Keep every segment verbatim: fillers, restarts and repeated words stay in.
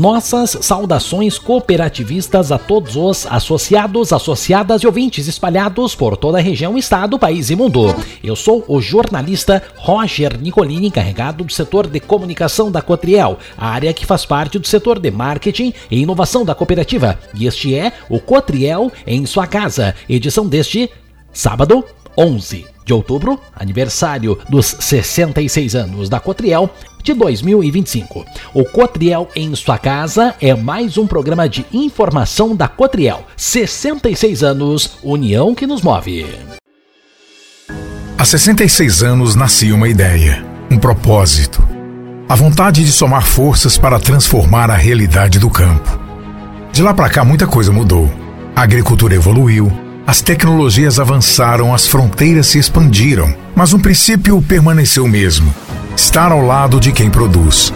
nossas saudações cooperativistas a todos os associados, associadas e ouvintes espalhados por toda a região, estado, país e mundo. Eu sou o jornalista Roger Nicolini, encarregado do setor de comunicação da Cotriel, a área que faz parte do setor de marketing e inovação da cooperativa. E este é o Cotriel em sua casa, edição deste sábado, onze de outubro, aniversário dos sessenta e seis anos da Cotriel de dois mil e vinte e cinco. O Cotriel em sua casa é mais um programa de informação da Cotriel. sessenta e seis anos, união que nos move. Há sessenta e seis anos nascia uma ideia, um propósito, a vontade de somar forças para transformar a realidade do campo. De lá para cá muita coisa mudou. A agricultura evoluiu, as tecnologias avançaram, as fronteiras se expandiram, mas um princípio permaneceu o mesmo: estar ao lado de quem produz.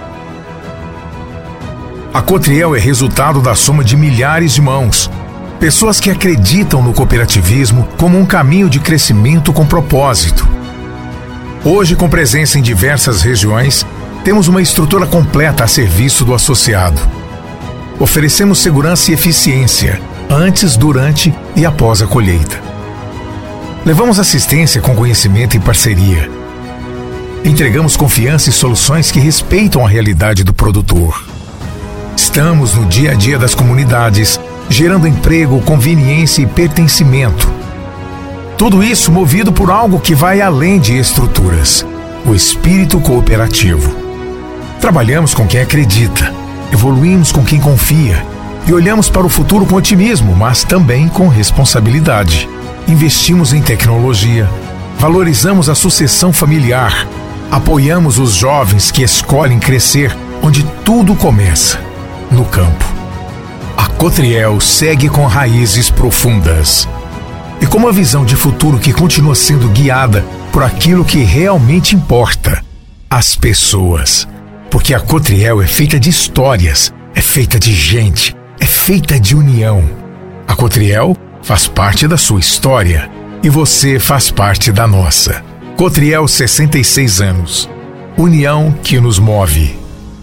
A Cotriel é resultado da soma de milhares de mãos, pessoas que acreditam no cooperativismo como um caminho de crescimento com propósito. Hoje, com presença em diversas regiões, temos uma estrutura completa a serviço do associado. Oferecemos segurança e eficiência antes, durante e após a colheita. Levamos assistência com conhecimento e parceria. Entregamos confiança e soluções que respeitam a realidade do produtor. Estamos no dia a dia das comunidades, gerando emprego, conveniência e pertencimento. Tudo isso movido por algo que vai além de estruturas: o espírito cooperativo. Trabalhamos com quem acredita, evoluímos com quem confia e olhamos para o futuro com otimismo, mas também com responsabilidade. Investimos em tecnologia, valorizamos a sucessão familiar, apoiamos os jovens que escolhem crescer onde tudo começa, no campo. A Cotriel segue com raízes profundas e com uma visão de futuro que continua sendo guiada por aquilo que realmente importa: as pessoas. Porque a Cotriel é feita de histórias, é feita de gente, é feita de união. A Cotriel faz parte da sua história e você faz parte da nossa. Cotriel, sessenta e seis anos. União que nos move.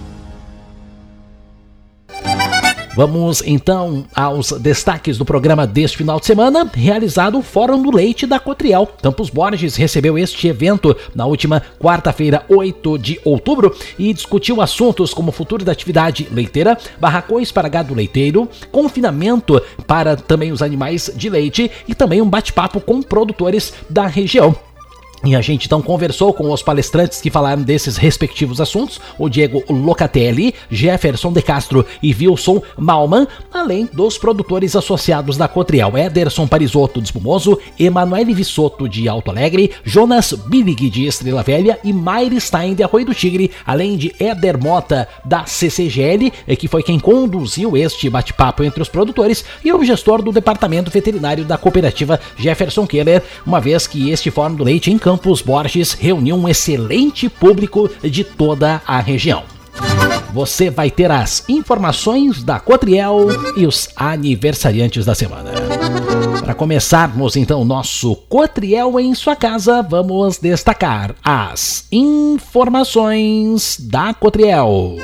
Vamos então aos destaques do programa deste final de semana, realizado o Fórum do Leite da Cotriel. Campos Borges recebeu este evento na última quarta-feira, oito de outubro, e discutiu assuntos como o futuro da atividade leiteira, barracões para gado leiteiro, confinamento para também os animais de leite e também um bate-papo com produtores da região. E a gente então conversou com os palestrantes que falaram desses respectivos assuntos, o Diego Locatelli, Jefferson de Castro e Wilson Malman, além dos produtores associados da Cotriel: Ederson Parisotto de Espumoso, Emanuele Vissotto de Alto Alegre, Jonas Billig de Estrela Velha e Mayre Stein de Arroio do Tigre, além de Éder Mota da C C G L, que foi quem conduziu este bate-papo entre os produtores, e o gestor do departamento veterinário da cooperativa, Jefferson Keller, uma vez que este Fórum do Leite em Campos Borges reuniu um excelente público de toda a região. Você vai ter as informações da Cotriel e os aniversariantes da semana. Para começarmos então o nosso Cotriel em sua casa, vamos destacar as informações da Cotriel.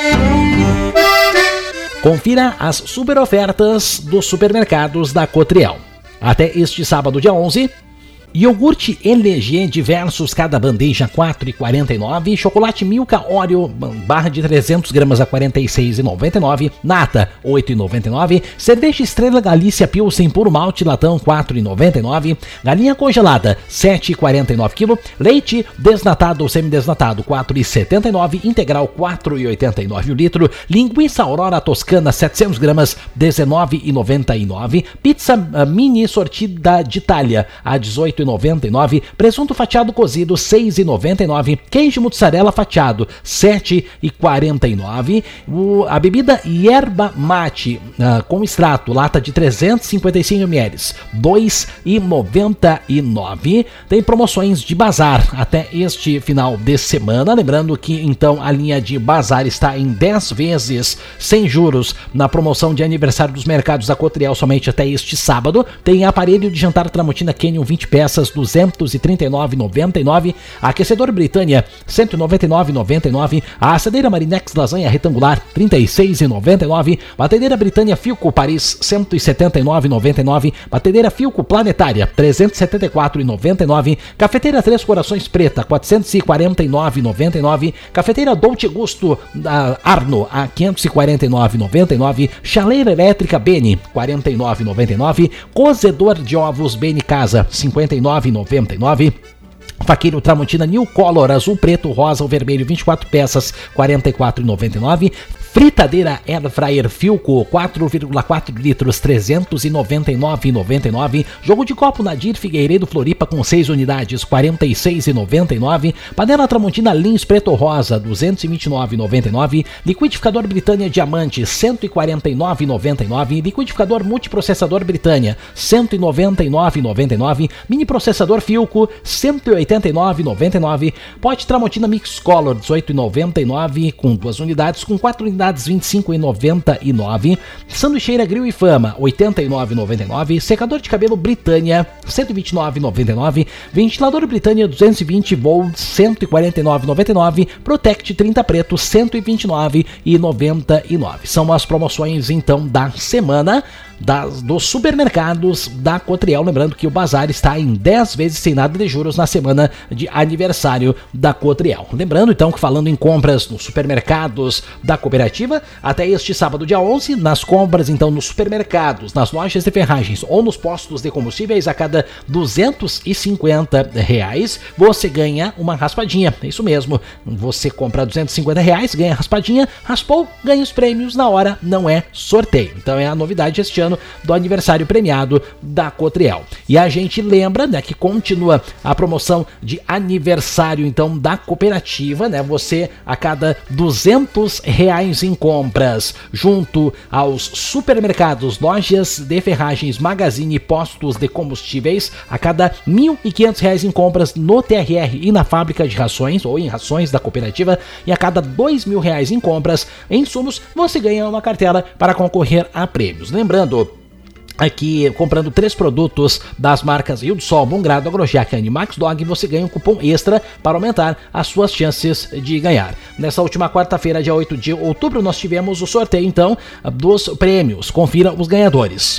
Confira as super ofertas dos supermercados da Cotriel. Até este sábado, dia onze, iogurte L G diversos, cada bandeja quatro reais e quarenta e nove centavos. Chocolate Milka Oreo, barra de trezentos gramas a quarenta e seis reais e noventa e nove centavos. Nata, oito reais e noventa e nove centavos. Cerveja Estrela Galícia Pilsen Puro Malte Latão, quatro reais e noventa e nove centavos. Galinha congelada, sete reais e quarenta e nove centavos. Leite desnatado ou semidesnatado, quatro reais e setenta e nove centavos. Integral, quatro reais e oitenta e nove centavos o litro. Linguiça Aurora Toscana, setecentos gramas, dezenove reais e noventa e nove centavos. Pizza uh, mini sortida de Itália, a dezoito reais e noventa e nove centavos. Presunto fatiado cozido, seis reais e noventa e nove centavos. Queijo mussarela fatiado, sete reais e quarenta e nove centavos. O, a bebida Yerba Mate uh, com extrato, lata de trezentos e cinquenta e cinco mililitros, dois reais e noventa e nove centavos. Tem promoções de bazar até este final de semana. Lembrando que então a linha de bazar está em dez vezes sem juros na promoção de aniversário dos mercados da Cotriel somente até este sábado. Tem aparelho de jantar Tramontina Canyon vinte peças, duzentos e trinta e nove reais e noventa e nove centavos. Aquecedor Britânia, cento e noventa e nove reais e noventa e nove centavos. A assadeira Marinex lasanha retangular, trinta e seis reais e noventa e nove centavos. Batedeira Britânia Filco Paris, cento e setenta e nove reais e noventa e nove centavos. Batedeira Filco Planetária, trezentos e setenta e quatro reais e noventa e nove centavos. Cafeteira Três Corações Preta, quatrocentos e quarenta e nove reais e noventa e nove centavos. Cafeteira Dolce Gusto da Arno, a quinhentos e quarenta e nove reais e noventa e nove centavos. Chaleira Elétrica Beni, quarenta e nove reais e noventa e nove centavos. Cozedor de ovos Beni Casa, cinquenta e nove reais e noventa e nove centavos. Faqueiro Tramontina New Color, azul, preto, rosa ou vermelho, vinte e quatro peças, quarenta e quatro reais e noventa e nove centavos. Fritadeira Air Fryer Filco, quatro vírgula quatro litros, trezentos e noventa e nove reais e noventa e nove centavos. Jogo de copo Nadir Figueiredo Floripa com seis unidades, quarenta e seis reais e noventa e nove centavos. Panela Tramontina Lins Preto Rosa, duzentos e vinte e nove reais e noventa e nove centavos. Liquidificador Britânia Diamante, cento e quarenta e nove reais e noventa e nove centavos. Liquidificador Multiprocessador Britânia, cento e noventa e nove reais e noventa e nove centavos. Mini Processador Filco, cento e oitenta e nove reais e noventa e nove centavos. Pote Tramontina Mix Color, dezoito reais e noventa e nove centavos, com duas unidades, com quatro unidades, vinte e cinco reais e noventa e nove centavos. Sanduicheira Grill e Fama, oitenta e nove reais e noventa e nove centavos. Secador de cabelo Britânia, cento e vinte e nove reais e noventa e nove centavos. Ventilador Britânia duzentos e vinte volts, cento e quarenta e nove reais e noventa e nove centavos. Protect trinta preto, cento e vinte e nove reais e noventa e nove centavos. São as promoções então da semana das, dos supermercados da Cotriel. Lembrando que o bazar está em dez vezes sem nada de juros na semana de aniversário da Cotriel. Lembrando então que, falando em compras nos supermercados da cooperativa, até este sábado dia onze, nas compras então nos supermercados, nas lojas de ferragens ou nos postos de combustíveis, a cada duzentos e cinquenta reais você ganha uma raspadinha. É isso mesmo, você compra duzentos e cinquenta reais, ganha raspadinha, raspou, ganha os prêmios na hora, não é sorteio. Então é a novidade este ano do aniversário premiado da Cotriel. E a gente lembra, né, que continua a promoção de aniversário então da cooperativa, né? Você, a cada duzentos reais em compras junto aos supermercados, lojas de ferragens, magazine e postos de combustíveis, a cada mil e quinhentos reais em compras no T R R e na fábrica de rações ou em rações da cooperativa, e a cada dois mil reais em compras em insumos, você ganha uma cartela para concorrer a prêmios. Lembrando, aqui, comprando três produtos das marcas Rio do Sol, Bom Grado, Agrojac e Animax Dog, você ganha um cupom extra para aumentar as suas chances de ganhar. Nessa última quarta-feira, dia oito de outubro, nós tivemos o sorteio então dos prêmios. Confira os ganhadores.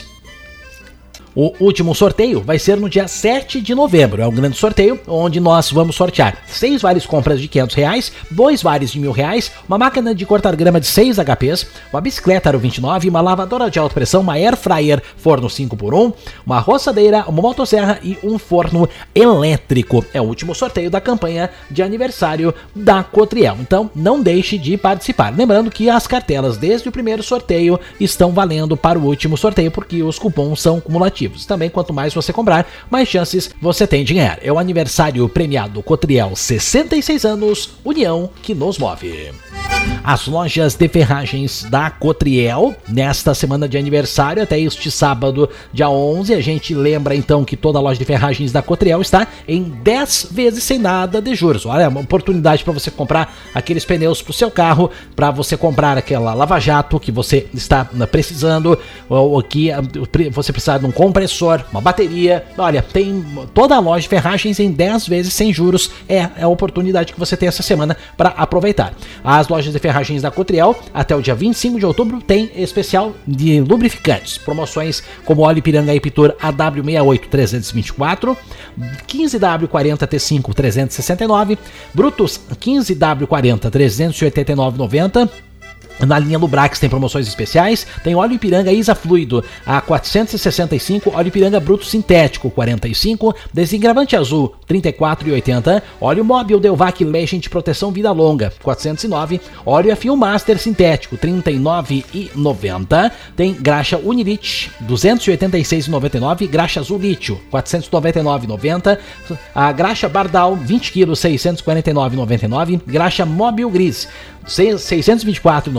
O último sorteio vai ser no dia sete de novembro. É um grande sorteio onde nós vamos sortear seis vales compras de quinhentos reais, dois vales de mil reais, uma máquina de cortar grama de seis H Ps, uma bicicleta Aro vinte e nove, uma lavadora de alta pressão, uma Air Fryer forno cinco por um, uma roçadeira, uma motosserra e um forno elétrico. É o último sorteio da campanha de aniversário da Cotriel. Então não deixe de participar. Lembrando que as cartelas desde o primeiro sorteio estão valendo para o último sorteio, porque os cupons são cumulativos. Também, quanto mais você comprar, mais chances você tem de ganhar. É o aniversário premiado Cotriel, sessenta e seis anos, união que nos move. As lojas de ferragens da Cotriel, nesta semana de aniversário, até este sábado, dia onze, a gente lembra então que toda a loja de ferragens da Cotriel está em dez vezes sem nada de juros. Olha, uma oportunidade para você comprar aqueles pneus para o seu carro, para você comprar aquela lava-jato que você está precisando, ou que você precisa de um compressor, uma bateria. Olha, tem toda a loja de ferragens em dez vezes sem juros. É, é a oportunidade que você tem essa semana para aproveitar. As lojas de ferragens da Cotriel, até o dia vinte e cinco de outubro, tem especial de lubrificantes. Promoções como óleo Ipiranga Epitur A W sessenta e oito trezentos e vinte e quatro, quinze W quarenta T cinco trezentos e sessenta e nove, Brutus quinze W quarenta trezentos e oitenta e nove reais e noventa centavos. Na linha Lubrax tem promoções especiais, tem óleo Ipiranga Isa Fluido a quatrocentos e sessenta e cinco, óleo Ipiranga Bruto Sintético quarenta e cinco, desengravante azul trinta e quatro reais e oitenta centavos, óleo Mobil Delvac Legend Proteção Vida Longa quatrocentos e nove, óleo F um Master Sintético trinta e nove reais e noventa centavos, tem graxa Unilite duzentos e oitenta e seis reais e noventa e nove centavos, graxa Azul Lítio quatrocentos e noventa e nove reais e noventa centavos, a graxa Bardal vinte quilos seiscentos e quarenta e nove reais e noventa e nove centavos, graxa Mobil Gris seiscentos e vinte e quatro reais e noventa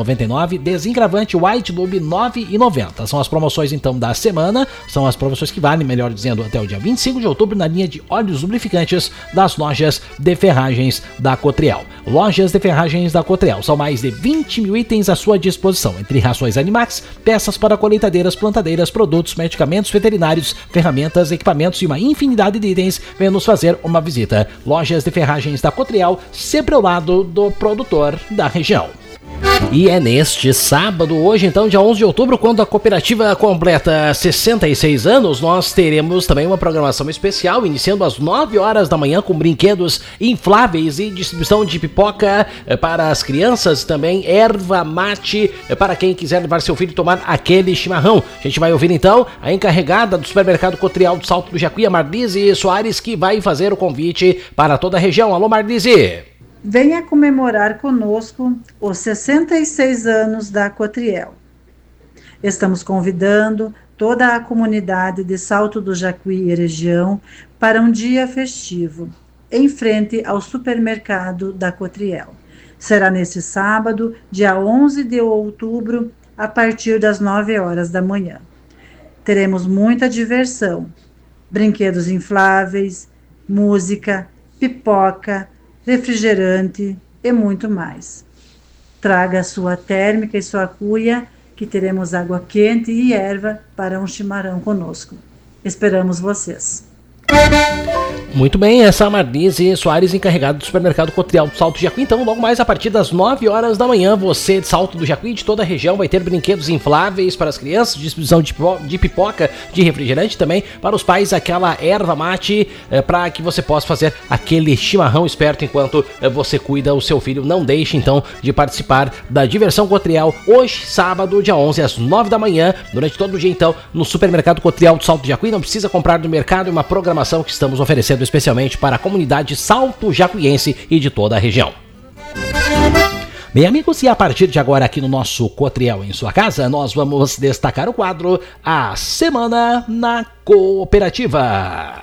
noventa e nove, desencravante White Lube nove reais e noventa centavos. São as promoções então da semana, são as promoções que valem, melhor dizendo, até o dia vinte e cinco de outubro na linha de óleos lubrificantes das lojas de ferragens da Cotriel. Lojas de ferragens da Cotriel, são mais de vinte mil itens à sua disposição, entre rações Animax, peças para colheitadeiras, plantadeiras, produtos, medicamentos veterinários, ferramentas, equipamentos e uma infinidade de itens. Venha nos fazer uma visita. Lojas de ferragens da Cotriel, sempre ao lado do produtor da região. E é neste sábado, hoje então, dia onze de outubro, quando a cooperativa completa sessenta e seis anos, nós teremos também uma programação especial, iniciando às nove horas da manhã com brinquedos infláveis e distribuição de pipoca para as crianças, também erva mate para quem quiser levar seu filho tomar aquele chimarrão. A gente vai ouvir então a encarregada do supermercado Cotriel do Salto do Jacuí, a Marlise Soares, que vai fazer o convite para toda a região. Alô, Marlise! Venha comemorar conosco os sessenta e seis anos da Cotriel. Estamos convidando toda a comunidade de Salto do Jacuí e região para um dia festivo, em frente ao supermercado da Cotriel. Será nesse sábado, dia onze de outubro, a partir das nove horas da manhã. Teremos muita diversão, brinquedos infláveis, música, pipoca, refrigerante e muito mais. Traga sua térmica e sua cuia, que teremos água quente e erva para um chimarrão conosco. Esperamos vocês. Muito bem, essa é a Marlise Soares, encarregada do supermercado Cotriel do Salto do Jacuí. Então, logo mais a partir das nove horas da manhã, você de Salto do Jacuí, de toda a região, vai ter brinquedos infláveis para as crianças, distribuição de pipoca, de refrigerante também, para os pais, aquela erva mate, é, para que você possa fazer aquele chimarrão esperto enquanto é, você cuida o seu filho. Não deixe, então, de participar da Diversão Cotriel, hoje, sábado, dia onze, às nove da manhã, durante todo o dia, então, no supermercado Cotriel do Salto do Jacuí. Não precisa comprar no mercado, é uma programação que estamos oferecendo especialmente para a comunidade salto jacuiense e de toda a região. Bem, amigos, e a partir de agora aqui no nosso Cotriel em sua casa, nós vamos destacar o quadro A Semana na Cooperativa.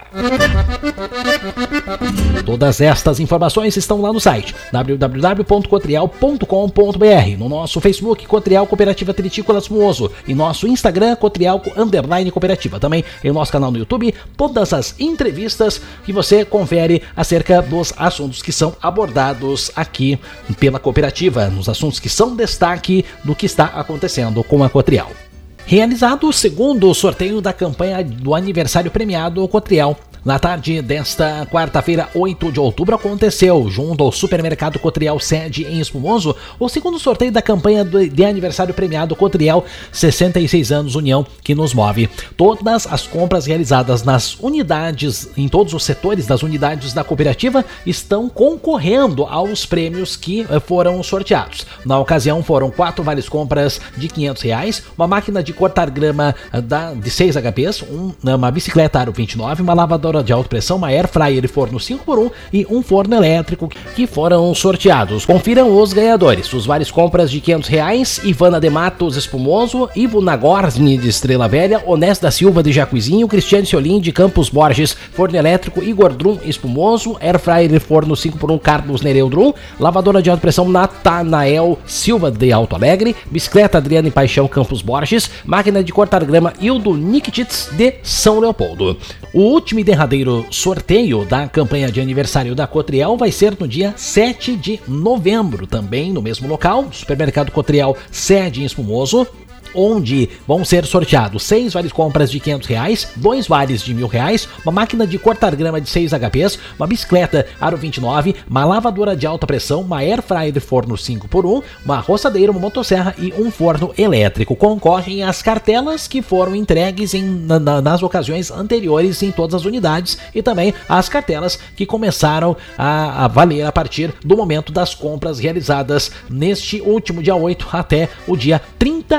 Todas estas informações estão lá no site w w w ponto cotriel ponto com ponto b r, no nosso Facebook Cotriel Cooperativa Tritícolas Fumoso e nosso Instagram Cotriel Underline Cooperativa. Também em nosso canal no YouTube, todas as entrevistas que você confere acerca dos assuntos que são abordados aqui pela cooperativa, nos assuntos que são destaque do que está acontecendo com a Cotriel. Realizado o segundo sorteio da campanha do aniversário premiado Cotriel. Na tarde desta quarta-feira, oito de outubro, aconteceu, junto ao supermercado Cotriel sede em Espumoso, o segundo sorteio da campanha de aniversário premiado Cotriel sessenta e seis anos União que nos move. Todas as compras realizadas nas unidades, em todos os setores das unidades da cooperativa, estão concorrendo aos prêmios que foram sorteados. Na ocasião, foram quatro vales compras de quinhentos reais, uma máquina de cortar grama da, de seis H Ps, um, uma bicicleta Aro vinte e nove, uma lavadora de alta pressão, uma air fryer forno cinco por um e um forno elétrico que foram sorteados. Confiram os ganhadores. Os vales compras de quinhentos reais, Ivana de Matos Espumoso, Ivo Nagorni de Estrela Velha, Onés da Silva de Jacuizinho, Cristiane Ciolim de Campos Borges, forno elétrico Igor Drum Espumoso, air fryer forno cinco por um Carlos Nereu Drum, lavadora de alta pressão Natanael Silva de Alto Alegre, bicicleta Adriana e Paixão Campos Borges, máquina de cortar grama Hildo Nikitits de São Leopoldo. O último e derradeiro sorteio da campanha de aniversário da Cotriel vai ser no dia sete de novembro, também no mesmo local, supermercado Cotriel, sede em Espumoso, onde vão ser sorteados seis vales compras de quinhentos reais, dois vales de mil reais, uma máquina de cortar grama de seis H Ps, uma bicicleta Aro vinte e nove, uma lavadora de alta pressão, uma air fryer forno cinco por um, uma roçadeira, uma motosserra e um forno elétrico. Concorrem as cartelas que foram entregues em, na, nas ocasiões anteriores em todas as unidades e também as cartelas que começaram a, a valer a partir do momento das compras realizadas neste último dia oito até o dia trinta e um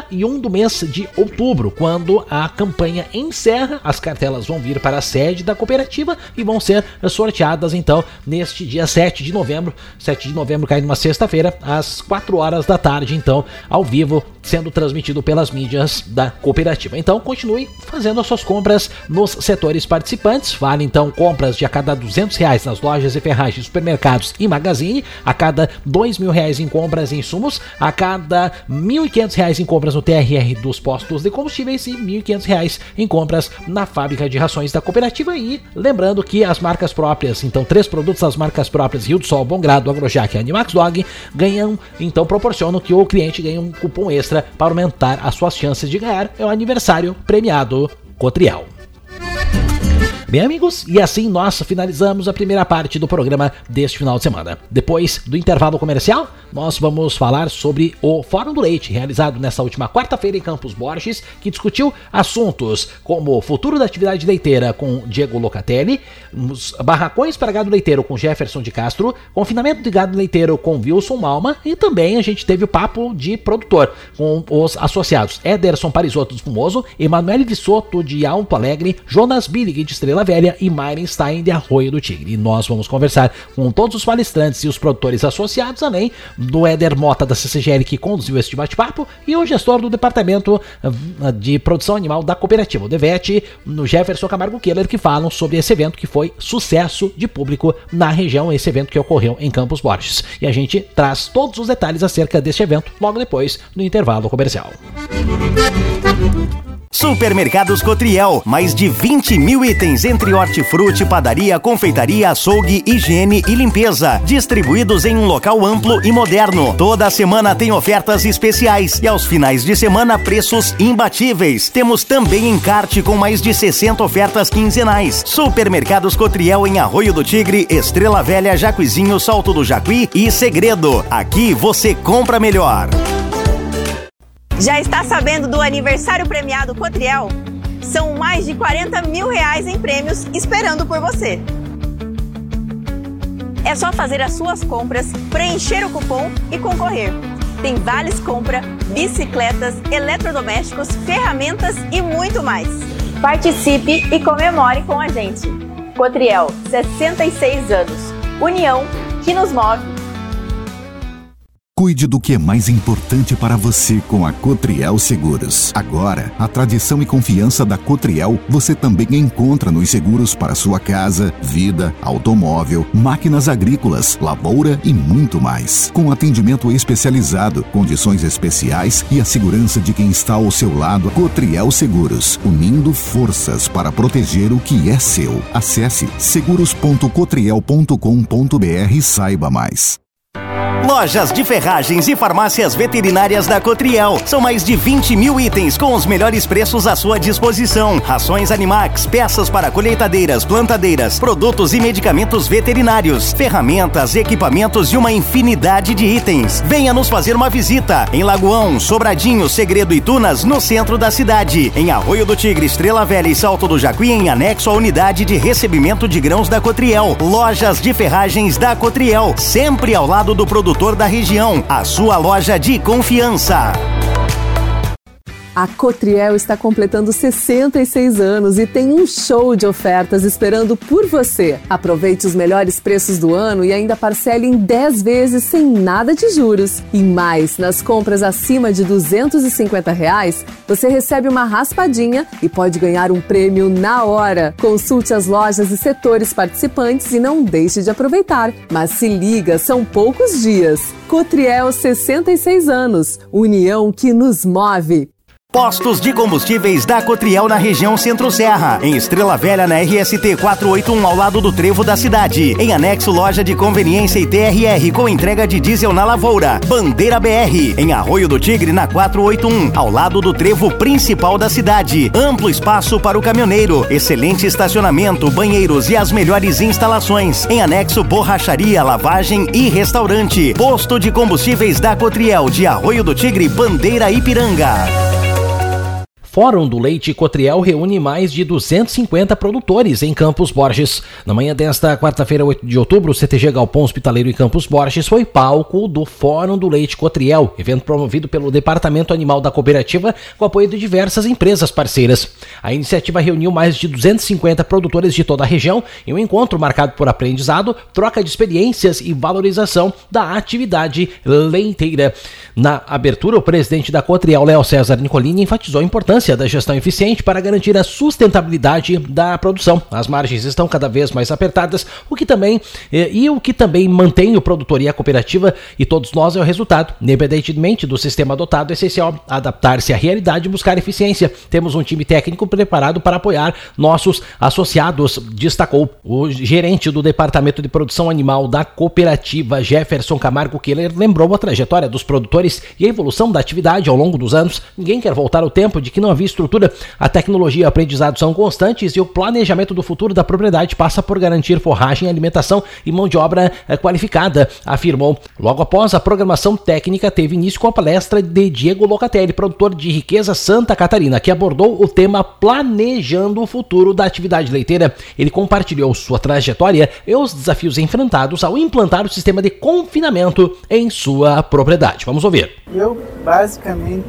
do mês de outubro, quando a campanha encerra. As cartelas vão vir para a sede da cooperativa e vão ser sorteadas então neste dia sete de novembro. sete de novembro cai numa sexta-feira, às quatro horas da tarde, então, ao vivo, sendo transmitido pelas mídias da cooperativa. Então, continue fazendo as suas compras nos setores participantes. Vale então compras de a cada duzentos reais nas lojas e ferragens, supermercados e magazine, a cada dois mil reais em compras em insumos, a cada mil e quinhentos reais em compras no T R R dos postos de combustíveis e mil e quinhentos reais em compras na fábrica de rações da cooperativa. E lembrando que as marcas próprias, então três produtos das marcas próprias, Rio do Sol, Bom Grado, Agrojac e Animax Dog, ganham, então proporcionam que o cliente ganhe um cupom extra para aumentar as suas chances de ganhar. É o aniversário premiado Cotriel. Bem, amigos, e assim nós finalizamos a primeira parte do programa deste final de semana. Depois do intervalo comercial, nós vamos falar sobre o Fórum do Leite, realizado nesta última quarta-feira em Campos Borges, que discutiu assuntos como o futuro da atividade leiteira com Diego Locatelli, os barracões para gado leiteiro com Jefferson de Castro, confinamento de gado leiteiro com Wilson Malma, e também a gente teve o papo de produtor com os associados Ederson Parisotto do Fumoso, Emanuele Vissoto de Alto Alegre, Jonas Billig de Estrela Velha e Myron Stein de Arroio do Tigre. E nós vamos conversar com todos os palestrantes e os produtores associados, além do Éder Mota da C C G L, que conduziu este bate-papo, e o gestor do departamento de produção animal da cooperativa, o DEVET, no Jefferson Camargo Keller, que falam sobre esse evento que foi sucesso de público na região, esse evento que ocorreu em Campos Borges. E a gente traz todos os detalhes acerca deste evento logo depois no intervalo comercial. Supermercados Cotriel, mais de vinte mil itens entre hortifruti, padaria, confeitaria, açougue, higiene e limpeza, distribuídos em um local amplo e moderno. Toda semana tem ofertas especiais e aos finais de semana preços imbatíveis. Temos também encarte com mais de sessenta ofertas quinzenais. Supermercados Cotriel em Arroio do Tigre, Estrela Velha, Jacuizinho, Salto do Jacuí e Segredo. Aqui você compra melhor. Já está sabendo do aniversário premiado Cotriel? São mais de quarenta mil reais em prêmios esperando por você. É só fazer as suas compras, preencher o cupom e concorrer. Tem vales compra, bicicletas, eletrodomésticos, ferramentas e muito mais. Participe e comemore com a gente. Cotriel, sessenta e seis anos. União que nos move. Cuide do que é mais importante para você com a Cotriel Seguros. Agora, a tradição e confiança da Cotriel você também encontra nos seguros para sua casa, vida, automóvel, máquinas agrícolas, lavoura e muito mais. Com atendimento especializado, condições especiais e a segurança de quem está ao seu lado, Cotriel Seguros, unindo forças para proteger o que é seu. Acesse seguros ponto cotriel ponto com ponto br e saiba mais. Lojas de ferragens e farmácias veterinárias da Cotriel. São mais de vinte mil itens com os melhores preços à sua disposição. Rações Animax, peças para colheitadeiras, plantadeiras, produtos e medicamentos veterinários, ferramentas, equipamentos e uma infinidade de itens. Venha nos fazer uma visita em Lagoão, Sobradinho, Segredo e Tunas, no centro da cidade. Em Arroio do Tigre, Estrela Velha e Salto do Jacuí, em anexo à unidade de recebimento de grãos da Cotriel. Lojas de ferragens da Cotriel, sempre ao lado do produtor da região, a sua loja de confiança. A Cotriel está completando sessenta e seis anos e tem um show de ofertas esperando por você. Aproveite os melhores preços do ano e ainda parcele em dez vezes sem nada de juros. E mais, nas compras acima de duzentos e cinquenta reais, você recebe uma raspadinha e pode ganhar um prêmio na hora. Consulte as lojas e setores participantes e não deixe de aproveitar. Mas se liga, são poucos dias. Cotriel, sessenta e seis anos. União que nos move. Postos de combustíveis da Cotriel na região Centro-Serra. Em Estrela Velha, na R S T quatrocentos e oitenta e um, ao lado do Trevo da cidade. Em anexo, loja de conveniência e T R R, com entrega de diesel na lavoura. Bandeira B R. Em Arroio do Tigre, na quatrocentos e oitenta e um, ao lado do trevo principal da cidade. Amplo espaço para o caminhoneiro. Excelente estacionamento, banheiros e as melhores instalações. Em anexo, borracharia, lavagem e restaurante. Posto de combustíveis da Cotriel, de Arroio do Tigre, Bandeira, Ipiranga. Fórum do Leite Cotriel reúne mais de duzentos e cinquenta produtores em Campos Borges. Na manhã desta quarta-feira, oito de outubro, o C T G Galpão Hospitaleiro em Campos Borges foi palco do Fórum do Leite Cotriel, evento promovido pelo Departamento Animal da Cooperativa com apoio de diversas empresas parceiras. A iniciativa reuniu mais de duzentos e cinquenta produtores de toda a região em um encontro marcado por aprendizado, troca de experiências e valorização da atividade leiteira. Na abertura, o presidente da Cotriel, Léo César Nicolini, enfatizou a importância da gestão eficiente para garantir a sustentabilidade da produção. As margens estão cada vez mais apertadas, o que também e, e o que também mantém o produtor e a cooperativa e todos nós é o resultado. Independentemente do sistema adotado, é essencial adaptar-se à realidade e buscar eficiência. Temos um time técnico preparado para apoiar nossos associados, destacou o gerente do Departamento de Produção Animal da Cooperativa, Jefferson Camargo Keller, lembrou a trajetória dos produtores e a evolução da atividade ao longo dos anos. Ninguém quer voltar ao tempo de que não havia estrutura. A tecnologia e o aprendizado são constantes e o planejamento do futuro da propriedade passa por garantir forragem, alimentação e mão de obra qualificada, afirmou. Logo após a programação técnica, teve início com a palestra de Diego Locatelli, produtor de Riqueza Santa Catarina, que abordou o tema Planejando o Futuro da Atividade Leiteira. Ele compartilhou sua trajetória e os desafios enfrentados ao implantar o sistema de confinamento em sua propriedade. Vamos ouvir. Eu basicamente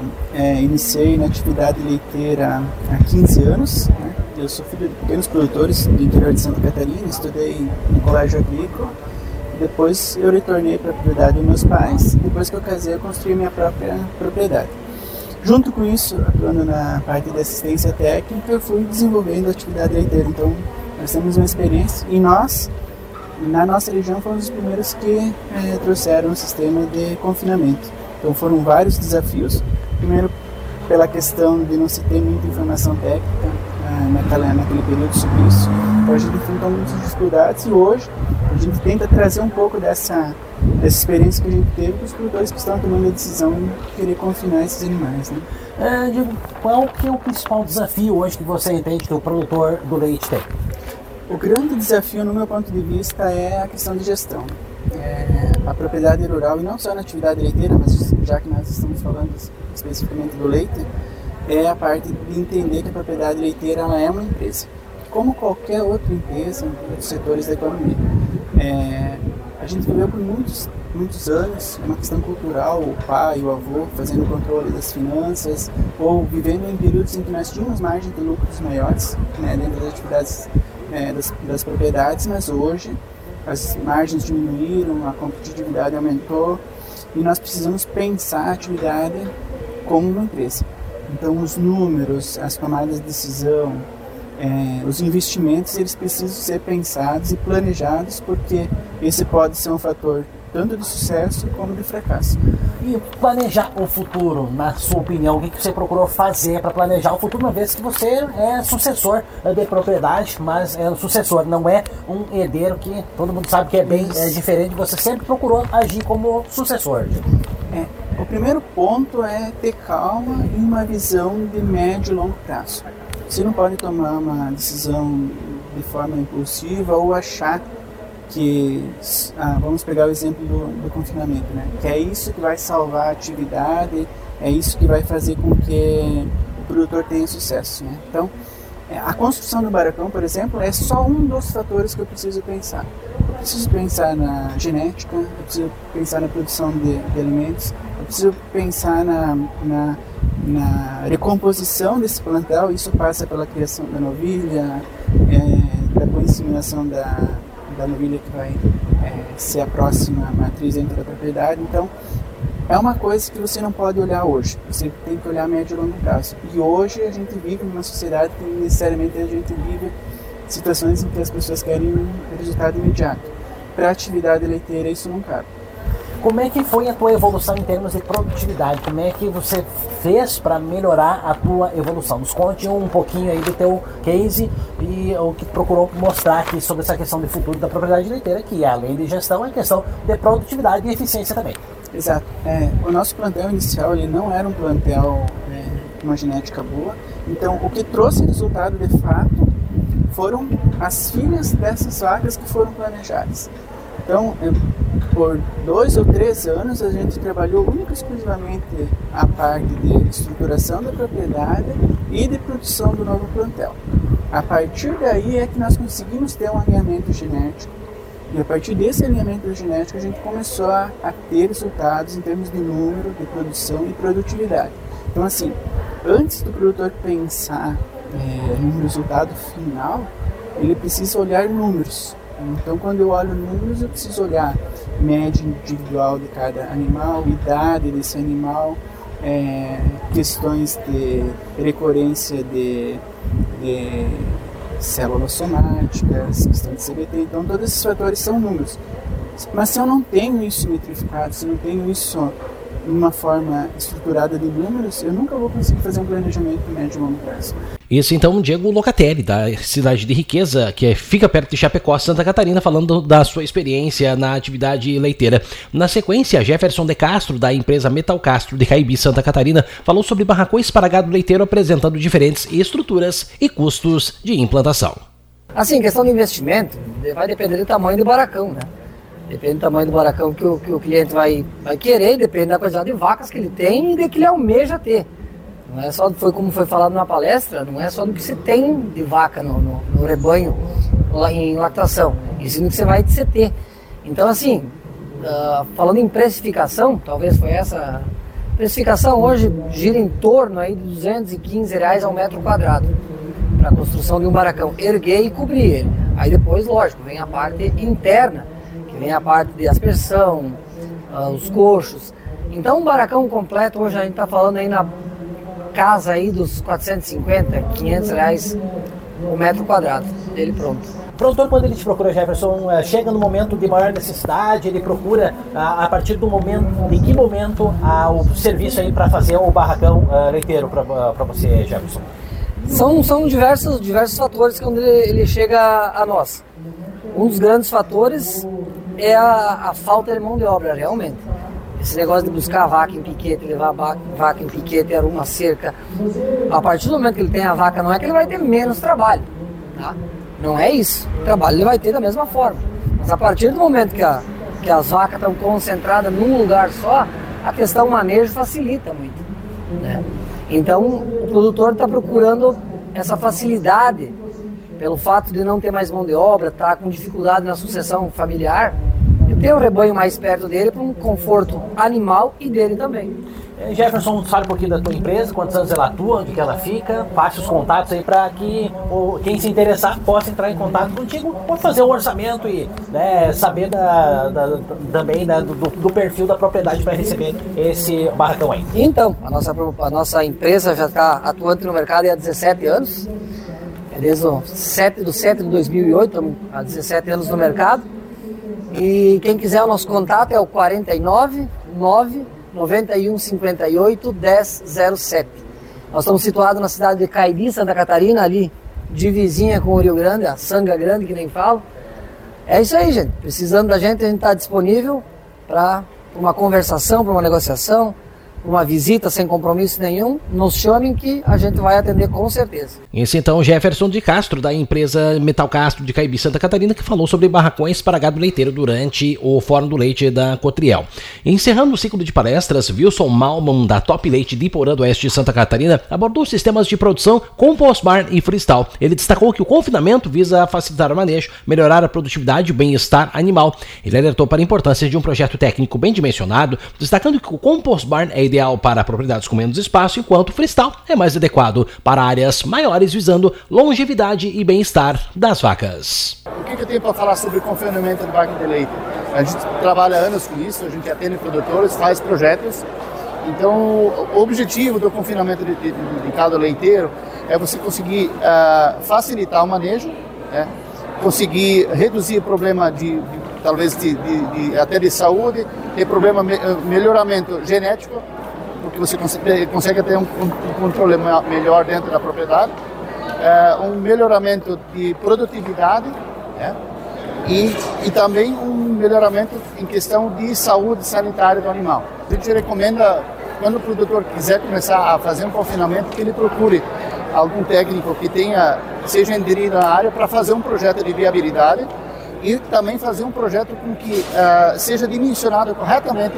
é, iniciei na atividade leiteira há quinze anos. Né? Eu sou filho de pequenos produtores do interior de Santa Catarina, estudei no colégio agrícola. Depois eu retornei para a propriedade dos meus pais. Depois que eu casei, eu construí minha própria propriedade. Junto com isso, atuando na parte de assistência técnica, eu fui desenvolvendo a atividade leiteira. Então, nós temos uma experiência e nós, na nossa região, fomos os primeiros que eh, trouxeram o sistema de confinamento. Então foram vários desafios. Primeiro, pela questão de não se ter muita informação técnica ah, naquela, naquele período sobre isso. Então a gente enfrentou muitas dificuldades e hoje a gente tenta trazer um pouco dessa, dessa experiência que a gente teve para os produtores que estão tomando a decisão de querer confinar esses animais. Né? É, digo, qual que é o principal desafio hoje que você entende que o produtor do leite tem? O grande desafio, no meu ponto de vista, é a questão de gestão. É, a propriedade rural, e não só na atividade leiteira, mas já que nós estamos falando especificamente do leite, é a parte de entender que a propriedade leiteira ela é uma empresa, como qualquer outra empresa dos setores da economia. É, a gente viveu por muitos, muitos anos, é uma questão cultural, o pai, o avô fazendo controle das finanças, ou vivendo em períodos em que nós tínhamos margens de lucros maiores, né, dentro das atividades É, das, das propriedades, mas hoje as margens diminuíram, a competitividade aumentou e nós precisamos pensar a atividade como uma empresa. Então os números, as tomadas de decisão, é, os investimentos, eles precisam ser pensados e planejados, porque esse pode ser um fator tanto de sucesso como de fracasso. E planejar o futuro, na sua opinião, o que você procurou fazer para planejar o futuro, uma vez que você é sucessor de propriedade, mas é um sucessor, não é um herdeiro, que todo mundo sabe que é bem é, diferente, você sempre procurou agir como sucessor. É, o primeiro ponto é ter calma e uma visão de médio e longo prazo. Você não pode tomar uma decisão de forma impulsiva ou achar que, ah, vamos pegar o exemplo do, do confinamento, né? Que é isso que vai salvar a atividade, é isso que vai fazer com que o produtor tenha sucesso, né? Então, a construção do barracão, por exemplo, é só um dos fatores que eu preciso pensar. Eu preciso pensar na genética, eu preciso pensar na produção de, de alimentos, eu preciso pensar na, na, na recomposição desse plantel, isso passa pela criação da novilha, é, da inseminação da da novilha que vai é, ser a próxima matriz dentro da propriedade. Então, é uma coisa que você não pode olhar hoje, você tem que olhar a médio e longo prazo. E hoje a gente vive numa sociedade que necessariamente a gente vive situações em que as pessoas querem um resultado imediato. Para a atividade leiteira isso não cabe. Como é que foi a tua evolução em termos de produtividade? Como é que você fez para melhorar a tua evolução? Nos conte um pouquinho aí do teu case e o que procurou mostrar aqui sobre essa questão de futuro da propriedade leiteira, que além de gestão é questão de produtividade e eficiência também. Exato. É, o nosso plantel inicial ele não era um plantel é, com uma genética boa, então o que trouxe resultado de fato foram as filhas dessas vacas que foram planejadas. Então, por dois ou três anos, a gente trabalhou única e exclusivamente a parte de estruturação da propriedade e de produção do novo plantel. A partir daí é que nós conseguimos ter um alinhamento genético, e a partir desse alinhamento genético a gente começou a, a ter resultados em termos de número, de produção e produtividade. Então, assim, antes do produtor pensar é, no resultado final, ele precisa olhar números. Então, quando eu olho números, eu preciso olhar média individual de cada animal, idade desse animal, é, questões de recorrência de, de células somáticas, questão de C B T. Então, todos esses fatores são números. Mas se eu não tenho isso metrificado, se eu não tenho isso de uma forma estruturada de números, eu nunca vou conseguir fazer um planejamento médio e longo prazo. Esse então Diego Locatelli, da cidade de Riqueza, que fica perto de Chapecó, Santa Catarina, falando da sua experiência na atividade leiteira. Na sequência, Jefferson de Castro, da empresa Metal Castro de Caibi, Santa Catarina, falou sobre barracões para gado leiteiro, apresentando diferentes estruturas e custos de implantação. Assim, questão de investimento, vai depender do tamanho do barracão, né? Depende do tamanho do barracão que o, que o cliente vai, vai querer, depende da quantidade de vacas que ele tem e do que ele almeja ter. Não é só, foi como foi falado na palestra, não é só do que você tem de vaca no, no, no rebanho em lactação, e sim do que você vai ter. Então, assim, uh, falando em precificação, talvez foi essa precificação hoje gira em torno aí de duzentos e quinze reais ao metro quadrado para a construção de um barracão, erguer e cobrir ele. Aí depois, lógico, vem a parte interna, que vem a parte de aspersão, uh, os coxos. Então, um barracão completo, hoje a gente está falando aí na casa aí dos quatrocentos e cinquenta, quinhentos reais o metro quadrado dele pronto. O produtor, quando ele te procura, Jefferson, chega no momento de maior necessidade, ele procura a, a partir do momento, de que momento a, o serviço aí para fazer o barracão uh, leiteiro para você, Jefferson? São, são diversos, diversos fatores quando ele, ele chega a nós. Um dos grandes fatores é a, a falta de mão de obra, realmente. Esse negócio de buscar a vaca em piquete, levar a vaca em piquete, era uma cerca. A partir do momento que ele tem a vaca, não é que ele vai ter menos trabalho, tá? Não é isso. O trabalho ele vai ter da mesma forma. Mas a partir do momento que, a, que as vacas estão concentradas num lugar só, a questão manejo facilita muito, né? Então, o produtor está procurando essa facilidade, pelo fato de não ter mais mão de obra, estar tá com dificuldade na sucessão familiar, ter um rebanho mais perto dele para um conforto animal e dele também. Jefferson, fala um pouquinho da tua empresa, quantos anos ela atua, onde que ela fica, passe os contatos aí para que o, quem se interessar possa entrar em contato contigo, pode fazer um orçamento e, né, saber da, da, também da, do, do perfil da propriedade para receber esse barracão aí. Então, a nossa, a nossa empresa já está atuante no mercado há dezessete anos, é desde o sete de setembro de dois mil e oito, estamos há dezessete anos no mercado. E quem quiser o nosso contato é o quarenta e nove, nove, noventa e um, cinquenta e oito, dez, zero sete. Nós estamos situados na cidade de Caibi, Santa Catarina, ali de vizinha com o Rio Grande, a Sanga Grande, que nem falo. É isso aí, gente. Precisando da gente, a gente está disponível para uma conversação, para uma negociação, uma visita sem compromisso nenhum, nos chamem que a gente vai atender com certeza. Esse então Jefferson de Castro, da empresa Metal Castro de Caibi, Santa Catarina, que falou sobre barracões para gado leiteiro durante o Fórum do Leite da Cotriel. Encerrando o ciclo de palestras, Wilson Malman, da Top Leite de Iporã do Oeste de Santa Catarina, abordou sistemas de produção Compost Barn e Freestyle. Ele destacou que o confinamento visa facilitar o manejo, melhorar a produtividade e o bem-estar animal. Ele alertou para a importância de um projeto técnico bem dimensionado, destacando que o Compost Barn é ideal para propriedades com menos espaço, enquanto o freestyle é mais adequado para áreas maiores, visando longevidade e bem-estar das vacas. O que eu tenho para falar sobre confinamento de vaca de leite? A gente trabalha há anos com isso, a gente atende produtores, faz projetos. Então, o objetivo do confinamento de, de, de gado leiteiro é você conseguir uh, facilitar o manejo, né? Conseguir reduzir o problema de, de talvez de, de, de, até de saúde, ter problema me, melhoramento genético, porque você consegue, consegue ter um, um controle melhor dentro da propriedade, é, um melhoramento de produtividade, né? e, e também um melhoramento em questão de saúde sanitária do animal. A gente recomenda, quando o produtor quiser começar a fazer um confinamento, que ele procure algum técnico que tenha, seja aderido à área para fazer um projeto de viabilidade, e também fazer um projeto com que uh, seja dimensionado corretamente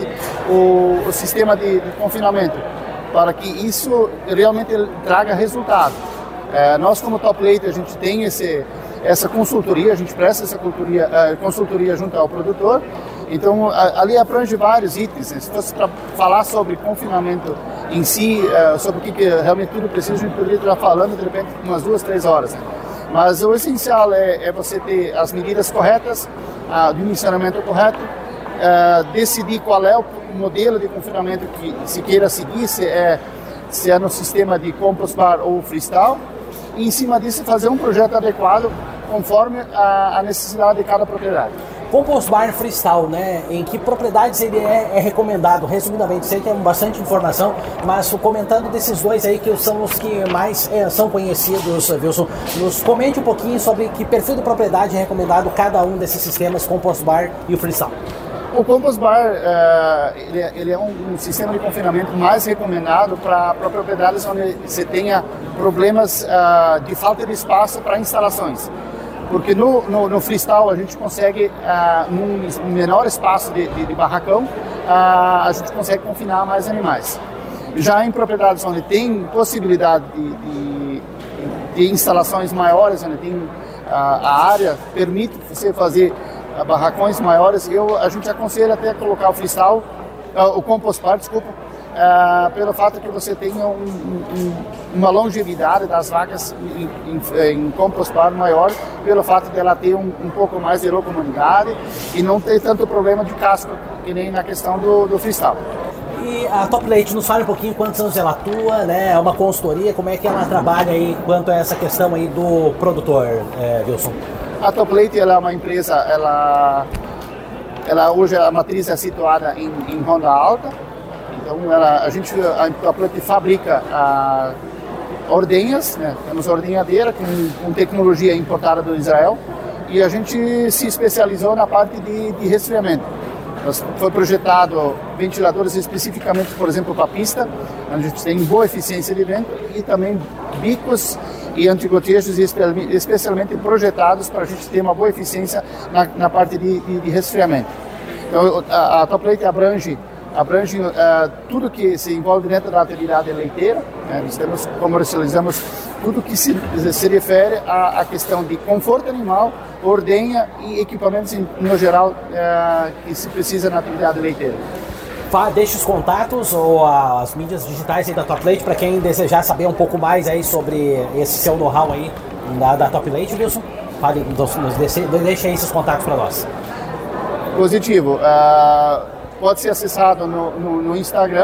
o, o sistema de, de confinamento, para que isso realmente traga resultado. Uh, nós, como Top Leite, a gente tem esse, essa consultoria, a gente presta essa consultoria, uh, consultoria junto ao produtor, então a, ali abrange vários itens. Né? Se fosse para falar sobre confinamento em si, uh, sobre o que, que realmente tudo precisa, a gente poderia estar falando de repente umas duas, três horas. Né? Mas o essencial é, é você ter as medidas corretas, o dimensionamento correto, uh, decidir qual é o modelo de confinamento que se queira seguir, se é, se é no sistema de compost bar ou freestyle, e em cima disso fazer um projeto adequado conforme a, a necessidade de cada propriedade. Compost Bar Freestyle, né? Em que propriedades ele é, é recomendado? Resumidamente, sei que é bastante informação, mas comentando desses dois aí que são os que mais é, são conhecidos, Wilson, nos comente um pouquinho sobre que perfil de propriedade é recomendado cada um desses sistemas, Compost Bar e o Freestyle. O Compost Bar uh, ele, é, ele é um, um sistema de confinamento mais recomendado para propriedades onde você tenha problemas uh, de falta de espaço para instalações. Porque no, no, no freestyle a gente consegue, uh, num menor espaço de, de, de barracão, uh, a gente consegue confinar mais animais. Já em propriedades onde tem possibilidade de, de, de instalações maiores, onde tem, uh, a área permite você fazer uh, barracões maiores, eu, a gente aconselha até colocar o freestyle, uh, o compost bar, desculpa, Uh, pelo fato que você tenha um, um, uma longevidade das vacas em, em, em compost bar maior, pelo fato dela ter um, um pouco mais de locomotividade e não ter tanto problema de casco, que nem na questão do, do freestyle. E a Top Leite, nos fala um pouquinho quantos anos ela atua, né? É uma consultoria, como é que ela trabalha aí quanto a essa questão aí do produtor, é, Wilson? A Top Leite, ela é uma empresa, ela, ela hoje a matriz é situada em, em Ronda Alta. Então ela, a gente a, a Plante fabrica a, ordenhas, né? Temos ordenhadeira com, com tecnologia importada do Israel, e a gente se especializou na parte de, de resfriamento. Nós, foi projetado ventiladores especificamente, por exemplo, para a pista, onde a gente tem boa eficiência de vento, e também bicos e antigotejos especialmente projetados para a gente ter uma boa eficiência na, na parte de, de, de resfriamento. Então a, a Top Leite abrange abrange uh, tudo que se envolve dentro da atividade leiteira, né? Nós temos, comercializamos tudo que se, se refere à, à questão de conforto animal, ordenha e equipamentos em, no geral uh, que se precisa na atividade leiteira. Deixe os contatos ou as mídias digitais aí da Top Leite para quem desejar saber um pouco mais aí sobre esse seu know-how aí da, da Top Leite, Wilson. Fale, nos deixe, deixe aí esses contatos para nós. Positivo. Uh, Pode ser acessado no, no, no Instagram,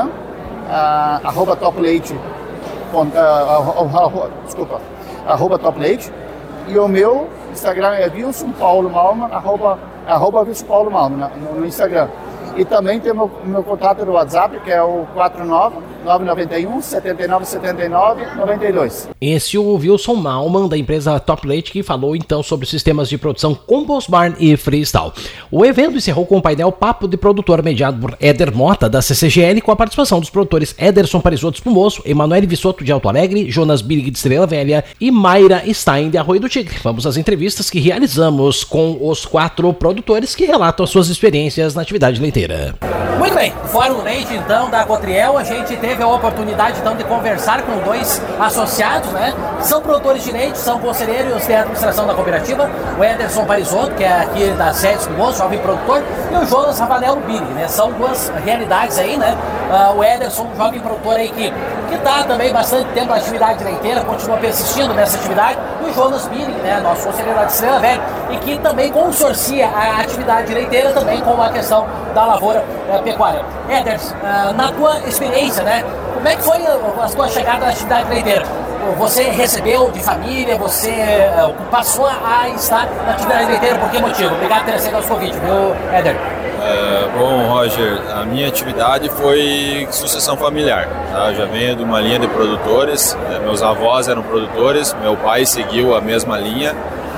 uh, arroba topleite, uh, uh, uh, uh, desculpa, arroba topleite, e o meu Instagram é Wilson Paulo Malman, arroba, arroba Wilson Paulo Malman no, no Instagram. E também tem o meu, meu contato no WhatsApp, que é o quatro nove nove nove um sete nove sete nove nove dois. Esse é o Wilson Malman, da empresa Top Leite, que falou então sobre sistemas de produção Compost Barn e Freestyle. O evento encerrou com o painel Papo de Produtor, mediado por Éder Mota, da C C G L, com a participação dos produtores Ederson Parisotto Espumoso, Emanuele Vissotto de Alto Alegre, Jonas Billig de Estrela Velha e Mayra Stein de Arroio do Tigre. Vamos às entrevistas que realizamos com os quatro produtores que relatam as suas experiências na atividade leiteira. Muito bem, fora o leite então da Cotriel, a gente teve a oportunidade então de conversar com dois associados, né? São produtores de leite, são conselheiros de administração da cooperativa, o Ederson Parisotto, que é aqui da sede do Moço, jovem produtor, e o Jonas Ravanello Billig, né? São duas realidades aí, né? Uh, o Ederson, jovem produtor aí que que está também bastante tempo na atividade leiteira, continua persistindo nessa atividade, e o Jonas Billig, né? Nosso conselheiro de Estrela Velha, e que também consorcia a atividade leiteira também com a questão da lavoura uh, pecuária. Ederson, uh, na tua experiência, né? Como é que foi a, a tua chegada na atividade leiteira? Você recebeu de família, você uh, passou a estar na atividade leiteira, por que motivo? Obrigado por ter aceitado o convite, viu, Éder? É, bom, Roger, a minha atividade foi sucessão familiar. Tá? Eu já venho de uma linha de produtores, né? Meus avós eram produtores, meu pai seguiu a mesma linha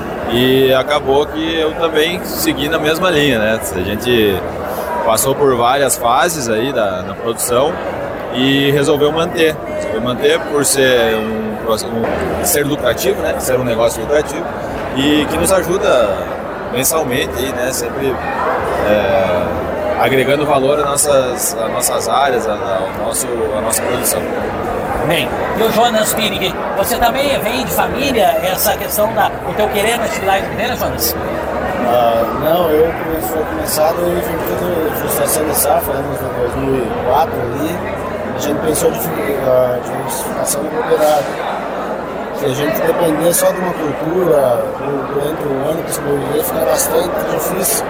e acabou que eu também segui na mesma linha, né? A gente passou por várias fases aí da, na produção e resolveu manter. Resolveu manter por ser um, um ser lucrativo, né? Ser um negócio lucrativo e que nos ajuda mensalmente, aí, né? Sempre é, agregando valor às nossas, às nossas áreas, ao nosso, à nossa produção. Bem, e o Jonas Pirig, você também vem de família, essa questão da o teu querer na atividade inteira, Jonas? Ah, não, eu fui começado em virtude de frustração de safra, anos de dois mil e quatro ali, a gente pensou em diversificação da propriedade. Se a gente depender só de uma cultura durante o ano que sobreviver, fica bastante difícil.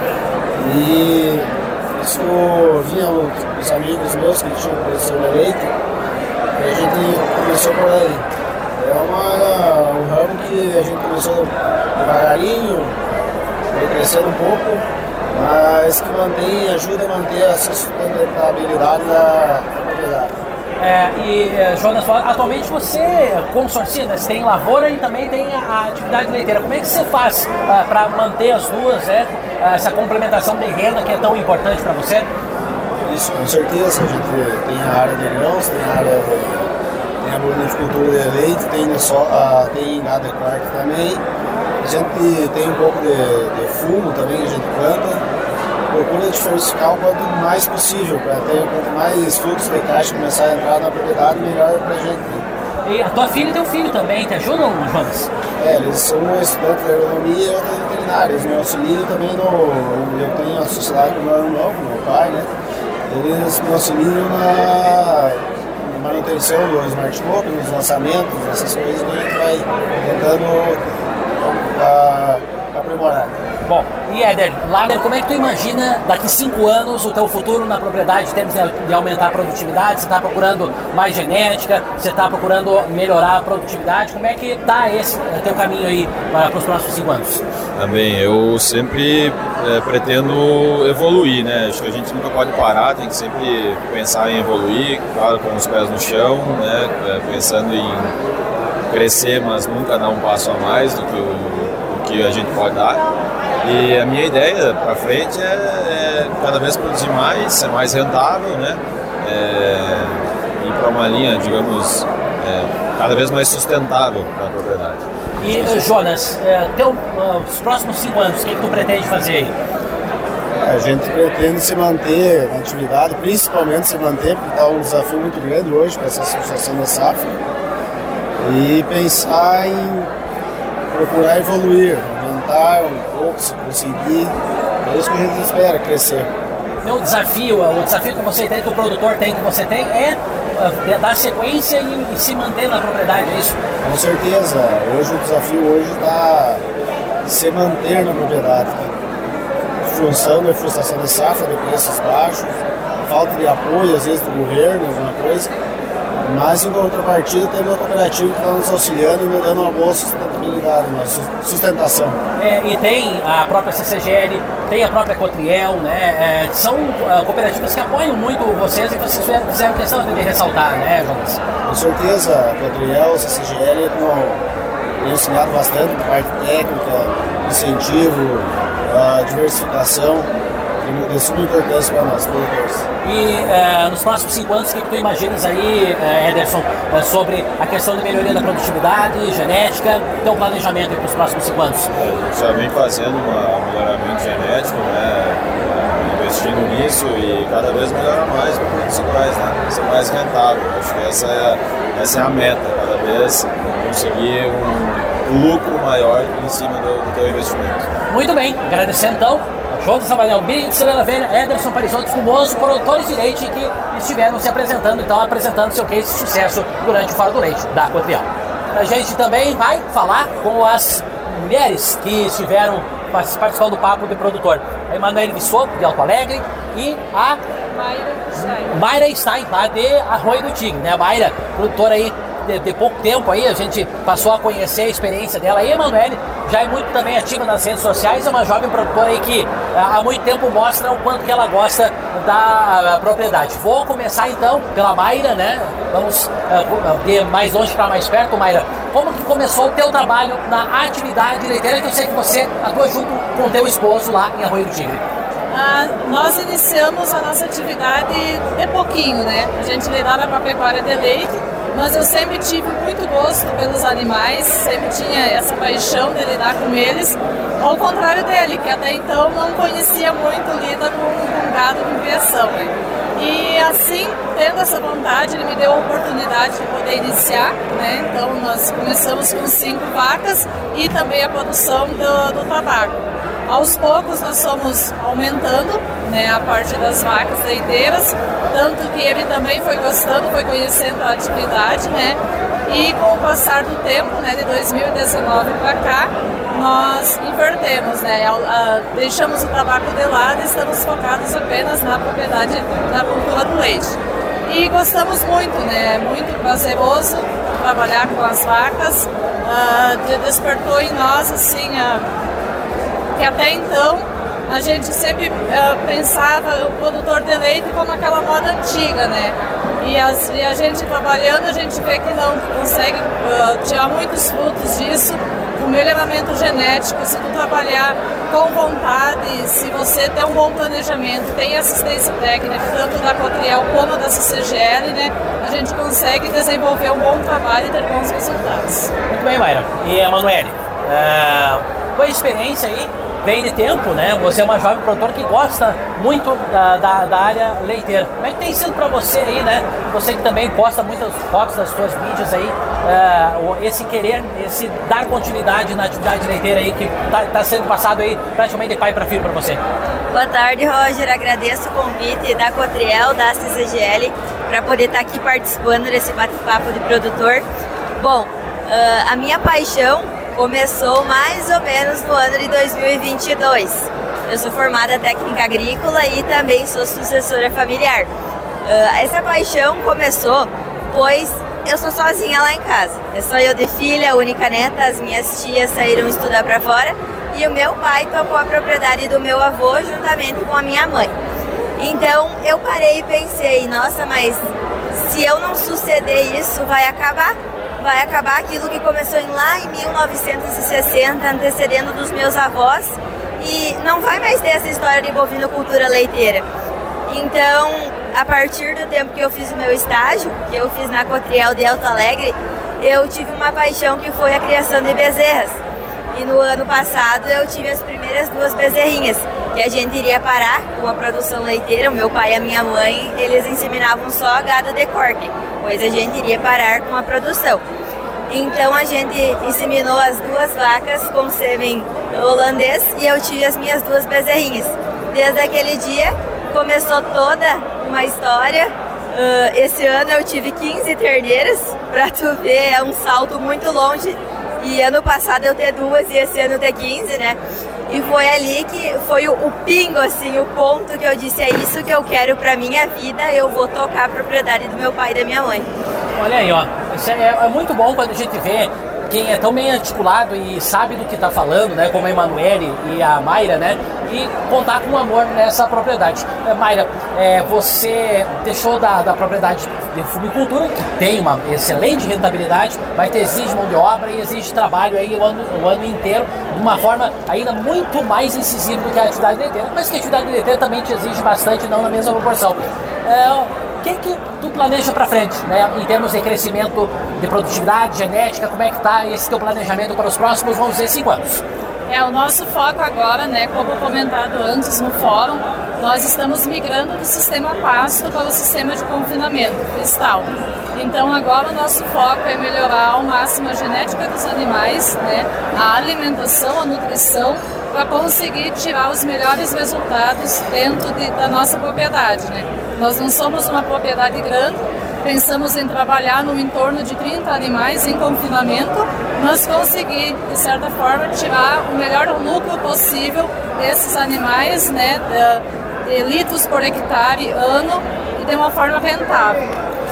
E isso vinha os amigos meus que tinham produção de leite, e a gente começou por aí. É uma, um ramo que a gente começou devagarinho, foi crescendo um pouco, mas que mantém, ajuda a manter a sustentabilidade da propriedade. É, e Jonas, atualmente você consorcia, né? Você tem lavoura e também tem a, a atividade leiteira. Como é que você faz uh, para manter as duas, né? Uh, essa complementação de renda que é tão importante para você? Isso, com certeza. A gente tem a área de grãos, tem a área de, tem a bovinicultura de leite, tem, só, uh, tem gado de quarto também. A gente tem um pouco de, de fumo também, a gente planta. Procura diversificar o quanto mais possível, para ter quanto mais fluxo de caixa começar a entrar na propriedade, melhor para a gente. E a tua filha e teu filho também te ajudam, Jonas? É, eles são estudantes de agronomia e outras veterinárias. Eles me auxiliam também no. Eu tenho a sociedade com o meu irmão, com o meu pai, né? Eles me auxiliam na manutenção do smartphone, nos lançamentos, essas coisas que a gente vai tentando uh, aprimorar. Bom, e Éder, Lager, como é que tu imagina daqui cinco anos o teu futuro na propriedade em termos de aumentar a produtividade? Você está procurando mais genética? Você está procurando melhorar a produtividade? Como é que está esse teu caminho aí para os próximos cinco anos? Também, eu sempre é, pretendo evoluir, né? Acho que a gente nunca pode parar, tem que sempre pensar em evoluir, claro, com os pés no chão, né? É, pensando em crescer, mas nunca dar um passo a mais do que, o, do que a gente pode dar. E a minha ideia para frente é, é cada vez produzir mais, ser mais rentável, né? É, ir para uma linha, digamos, é, cada vez mais sustentável para a propriedade. E Jonas, é, teu, uh, os próximos cinco anos, o que, que tu pretende fazer aí? A gente pretende se manter na atividade, principalmente se manter, porque está um desafio muito grande hoje com essa associação da safra, e pensar em procurar evoluir, aumentar um pouco, se conseguir. É isso que a gente espera, crescer. O desafio, o desafio que você tem, que o produtor tem, que você tem, é dar sequência e, e se manter na propriedade, é isso? Com certeza. Hoje o desafio hoje está se manter na propriedade. Função da frustração de safra, de preços baixos, falta de apoio, às vezes, do governo, alguma coisa. Mas, em contrapartida, tem uma cooperativa que está nos auxiliando e nos dando uma boa sustentabilidade, uma sustentação. É, e tem a própria C C G L, tem a própria Cotriel, né? É, são uh, cooperativas que apoiam muito vocês e vocês fizeram questão de ressaltar, né, Jonas? Com certeza, a Cotriel, a C C G L tem auxiliado bastante na parte técnica, incentivo, a diversificação. É super importante para nós, produtores. E uh, nos próximos cinco anos, o que, que tu imaginas aí, uh, Ederson, uh, sobre a questão de melhoria da produtividade, genética, teu planejamento para os próximos cinco anos? É, já vem fazendo um melhoramento genético, né, investindo nisso e cada vez melhorar mais para produzir mais, né, ser mais rentável. Acho que essa é, essa é a meta, cada vez conseguir um lucro maior em cima do, do teu investimento. Muito bem, agradecendo então. Jonas Sabanel, Big Estrela Velha, Ederson Parisotto, Fumoso, produtores de leite que estiveram se apresentando, então apresentando seu case de sucesso durante o Fora do Leite da Cotriel. A gente também vai falar com as mulheres que estiveram participando do Papo do Produtor. A Emanuele Vissoto, de Alto Alegre, e a Mayra Stein, Mayra Stein, lá de Arroio do Tigre, né? A Mayra, produtora aí de, de pouco tempo aí, a gente passou a conhecer a experiência dela. E a Emanuele já é muito também ativa nas redes sociais, é uma jovem produtora aí que há muito tempo mostra o quanto que ela gosta da propriedade. Vou começar então pela Mayra, né? Vamos uh, de mais longe para mais perto, Mayra. Como que começou o teu trabalho na atividade leiteira, que eu sei que você atua junto com o teu esposo lá em Arroio do Tigre? Ah, nós iniciamos a nossa atividade de pouquinho, né? A gente lidava com a pecuária de leite mas eu sempre tive muito gosto pelos animais, sempre tinha essa paixão de lidar com eles, ao contrário dele, que até então não conhecia muito lida com, com gado com criação. E assim, tendo essa vontade, ele me deu a oportunidade de poder iniciar, né? Então nós começamos com cinco vacas e também a produção do, do tabaco. Aos poucos nós fomos aumentando, né, a parte das vacas leiteiras, tanto que ele também foi gostando, foi conhecendo a atividade, né? E com o passar do tempo, né, de dois mil e dezenove para cá, nós invertemos, né? Deixamos o tabaco de lado e estamos focados apenas na propriedade da cultura do leite. E gostamos muito, né? É muito prazeroso trabalhar com as vacas. Uh, despertou em nós, assim, uh, que até então a gente sempre uh, pensava o produtor de leite como aquela moda antiga, né? E, as, e a gente trabalhando, a gente vê que não, que consegue uh, tirar muitos frutos disso. O melhoramento genético, se tu trabalhar com vontade, se você tem um bom planejamento, tem assistência técnica, tanto da Cotriel como da C C G L, né, a gente consegue desenvolver um bom trabalho e ter bons resultados. Muito bem, Mayra. E a Emanuele, uh, com a experiência aí, vem de tempo, né? Você é uma jovem produtora que gosta muito da, da, da área leiteira. Como é que tem sido para você aí, né? Você que também posta muitas fotos das suas mídias aí, uh, esse querer, esse dar continuidade na atividade leiteira aí, que está tá sendo passado aí praticamente de pai para filho para você. Boa tarde, Roger. Agradeço o convite da Cotriel, da C C G L, para poder estar aqui participando desse bate-papo de produtor. Bom, uh, a minha paixão começou mais ou menos no ano de dois mil e vinte e dois. Eu sou formada técnica agrícola e também sou sucessora familiar. Uh, essa paixão começou pois eu sou sozinha lá em casa. É só eu de filha, única neta, as minhas tias saíram estudar para fora e o meu pai tocou a propriedade do meu avô juntamente com a minha mãe. Então eu parei e pensei, nossa, mas se eu não suceder isso, vai acabar. Vai acabar aquilo que começou em lá em mil novecentos e sessenta, antecedendo dos meus avós, e não vai mais ter essa história de bovinocultura leiteira. Então, a partir do tempo que eu fiz o meu estágio, que eu fiz na Cotriel de Alto Alegre, eu tive uma paixão que foi a criação de bezerras. E no ano passado eu tive as primeiras duas bezerrinhas, que a gente iria parar com a produção leiteira. O meu pai e a minha mãe, eles inseminavam só gado de corte, pois a gente iria parar com a produção. Então a gente inseminou as duas vacas com sêmen holandês e eu tive as minhas duas bezerrinhas. Desde aquele dia começou toda uma história. Uh, esse ano eu tive quinze terneiras, pra tu ver, é um salto muito longe. E ano passado eu ter duas e esse ano ter quinze, né? E foi ali que foi o, o pingo, assim, o ponto que eu disse, é isso que eu quero pra minha vida, eu vou tocar a propriedade do meu pai e da minha mãe. Olha aí, ó, isso é, é muito bom quando a gente vê quem é tão bem articulado e sabe do que está falando, né, como a Emanuele e a Mayra, né, e contar com amor nessa propriedade. É, Mayra, é, você deixou da, da propriedade de fumicultura, que tem uma excelente rentabilidade, mas que exige mão de obra e exige trabalho aí o ano, o ano inteiro, de uma forma ainda muito mais incisiva do que a atividade leiteira, mas que a atividade leiteira também te exige bastante, não na mesma proporção. É, o que que tu planeja para frente, né, em termos de crescimento de produtividade, genética, como é que está esse teu planejamento para os próximos, vamos dizer, cinco anos? É, o nosso foco agora, né, como comentado antes no fórum, nós estamos migrando do sistema pasto para o sistema de confinamento cristal. Então agora o nosso foco é melhorar ao máximo a genética dos animais, né, a alimentação, a nutrição, para conseguir tirar os melhores resultados dentro de, da nossa propriedade, né. Nós não somos uma propriedade grande, pensamos em trabalhar no entorno de trinta animais em confinamento, mas conseguir, de certa forma, tirar o melhor lucro possível desses animais, né, de, de litros por hectare ano e de uma forma rentável.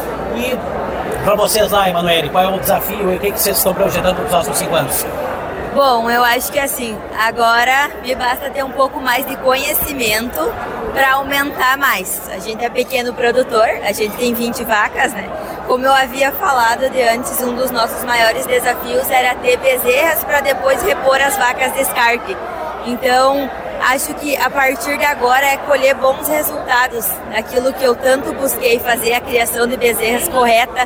E para vocês lá, Emanuele, qual é o desafio e o que, que vocês estão projetando para os próximos cinco anos? Bom, eu acho que assim, agora me basta ter um pouco mais de conhecimento para aumentar mais. A gente é pequeno produtor, a gente tem vinte vacas, né? Como eu havia falado de antes, um dos nossos maiores desafios era ter bezerras para depois repor as vacas descarte. Então, acho que a partir de agora é colher bons resultados naquilo que eu tanto busquei fazer, a criação de bezerras correta,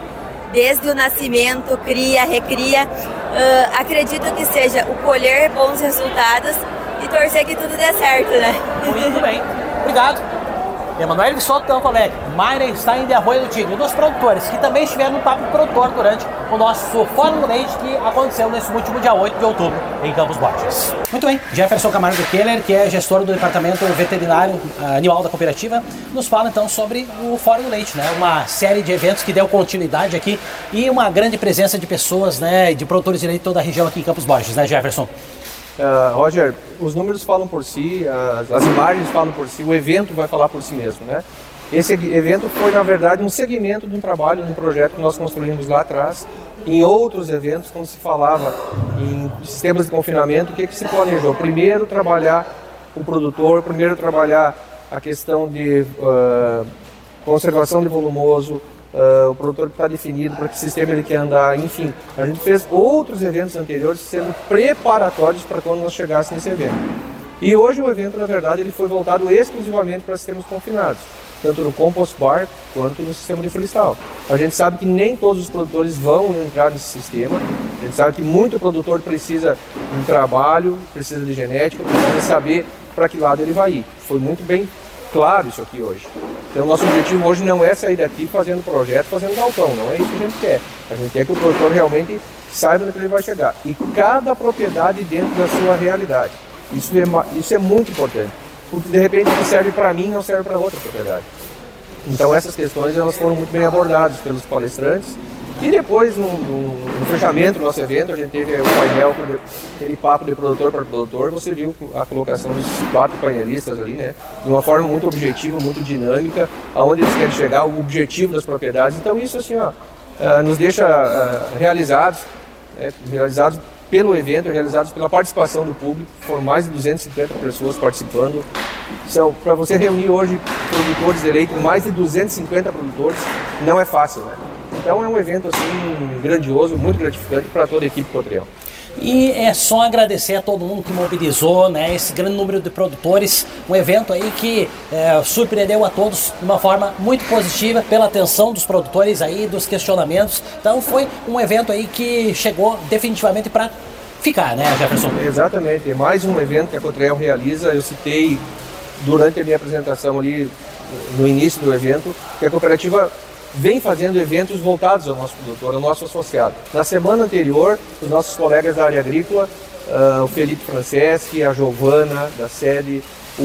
desde o nascimento, cria, recria. Uh, acredito que seja o colher bons resultados e torcer que tudo dê certo, né? Muito bem, obrigado. Emanuel Vissoto, então, colega, Mayra Stein de Arroio do Tigre, um dos produtores que também estiveram no papo produtor durante o nosso Fórum do Leite que aconteceu nesse último dia oito de outubro em Campos Borges. Muito bem, Jefferson Camargo Keller, que é gestor do Departamento Veterinário Animal da Cooperativa, nos fala então sobre o Fórum do Leite, né? Uma série de eventos que deu continuidade aqui e uma grande presença de pessoas, né, de produtores de leite de toda a região aqui em Campos Borges, né, Jefferson? Uh, Roger, os números falam por si, as, as imagens falam por si, o evento vai falar por si mesmo, né? Esse evento foi, na verdade, um segmento de um trabalho, de um projeto que nós construímos lá atrás. Em outros eventos, quando se falava em sistemas de confinamento, o que, que se planejou? Primeiro, trabalhar o produtor, primeiro, trabalhar a questão de uh, conservação de volumoso, Uh, o produtor que está definido, para que sistema ele quer andar, enfim. A gente fez outros eventos anteriores sendo preparatórios para quando nós chegássemos nesse evento. E hoje o evento, na verdade, ele foi voltado exclusivamente para sistemas confinados, tanto no compost bar quanto no sistema de freestyle. A gente sabe que nem todos os produtores vão entrar nesse sistema, a gente sabe que muito produtor precisa de um trabalho, precisa de genética, precisa saber para que lado ele vai ir. Foi muito bem claro isso aqui hoje. Então, nosso objetivo hoje não é sair daqui fazendo projeto, fazendo galpão, não é isso que a gente quer. A gente quer que o produtor realmente saiba onde ele vai chegar. E cada propriedade dentro da sua realidade. Isso é, isso é muito importante. Porque, de repente, o que serve para mim não serve para outra propriedade. Então, essas questões elas foram muito bem abordadas pelos palestrantes. E depois, no, no, no fechamento do nosso evento, a gente teve o painel, aquele papo de produtor para produtor. Você viu a colocação dos quatro painelistas ali, né? De uma forma muito objetiva, muito dinâmica, aonde eles querem chegar, o objetivo das propriedades. Então isso, assim, ó, uh, nos deixa uh, realizados, é, realizados pelo evento, realizados pela participação do público. Foram mais de duzentas e cinquenta pessoas participando. Então, para você reunir hoje produtores de leite, mais de duzentos e cinquenta produtores, não é fácil, né? Então é um evento assim grandioso, muito gratificante para toda a equipe Cotreal. E é só agradecer a todo mundo que mobilizou, né, esse grande número de produtores, um evento aí que é, surpreendeu a todos de uma forma muito positiva pela atenção dos produtores aí, dos questionamentos. Então foi um evento aí que chegou definitivamente para ficar, né, Jefferson? Exatamente, é mais um evento que a Cotreal realiza. Eu citei durante a minha apresentação ali no início do evento que a cooperativa vem fazendo eventos voltados ao nosso produtor, ao nosso associado. Na semana anterior, os nossos colegas da área agrícola, uh, o Felipe Franceschi, a Giovana da sede,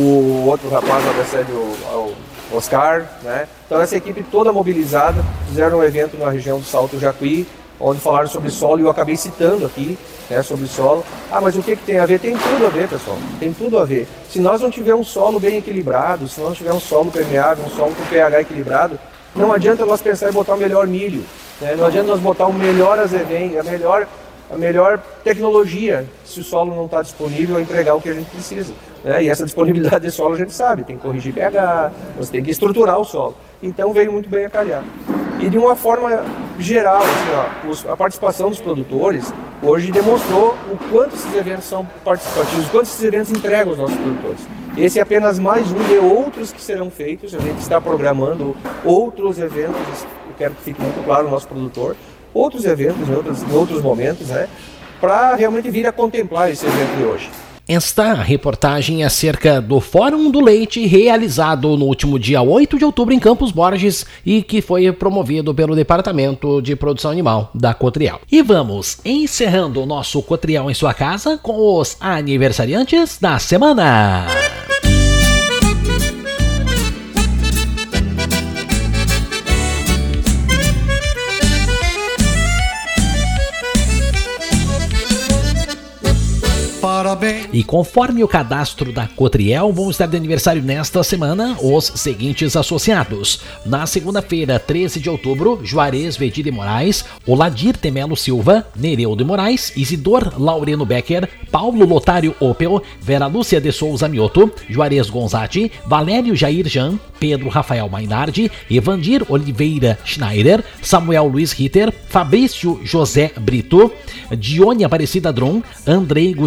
o outro rapaz lá da sede, o, o Oscar, né? Então essa equipe toda mobilizada, fizeram um evento na região do Salto Jacuí, onde falaram sobre solo, e eu acabei citando aqui, né, sobre solo. Ah, mas o que, que tem a ver? Tem tudo a ver, pessoal, tem tudo a ver. Se nós não tivermos um solo bem equilibrado, se nós não tivermos um solo permeável, um solo com pH equilibrado, não adianta nós pensar em botar o melhor milho, né? Não adianta nós botar o melhor azevém, a melhor, a melhor tecnologia, se o solo não está disponível a entregar o que a gente precisa, né? E essa disponibilidade de solo a gente sabe, tem que corrigir pH, você tem que estruturar o solo. Então veio muito bem a calhar. E de uma forma geral, assim, ó, a participação dos produtores hoje demonstrou o quanto esses eventos são participativos, o quanto esses eventos entregam aos nossos produtores. Esse é apenas mais um de outros que serão feitos. A gente está programando outros eventos, eu quero que fique muito claro o nosso produtor, outros eventos em outros, em outros momentos, né, para realmente vir a contemplar esse evento de hoje. Esta reportagem é acerca do Fórum do Leite, realizado no último dia oito de outubro em Campos Borges e que foi promovido pelo Departamento de Produção Animal da Cotreal. E vamos encerrando o nosso Cotreal em sua casa com os aniversariantes da semana. Parabéns. E conforme o cadastro da Cotreal, vão estar de aniversário nesta semana os seguintes associados. Na segunda-feira, treze de outubro, Juarez Vedi de Moraes, Oladir Temelo Silva, Nereu de Moraes, Isidor Laureno Becker, Paulo Lotário Opel, Vera Lúcia de Souza Mioto, Juarez Gonzatti, Valério Jair Jan, Pedro Rafael Mainardi, Evandir Oliveira Schneider, Samuel Luiz Ritter, Fabrício José Brito, Dione Aparecida Drum, Andrei Gugel,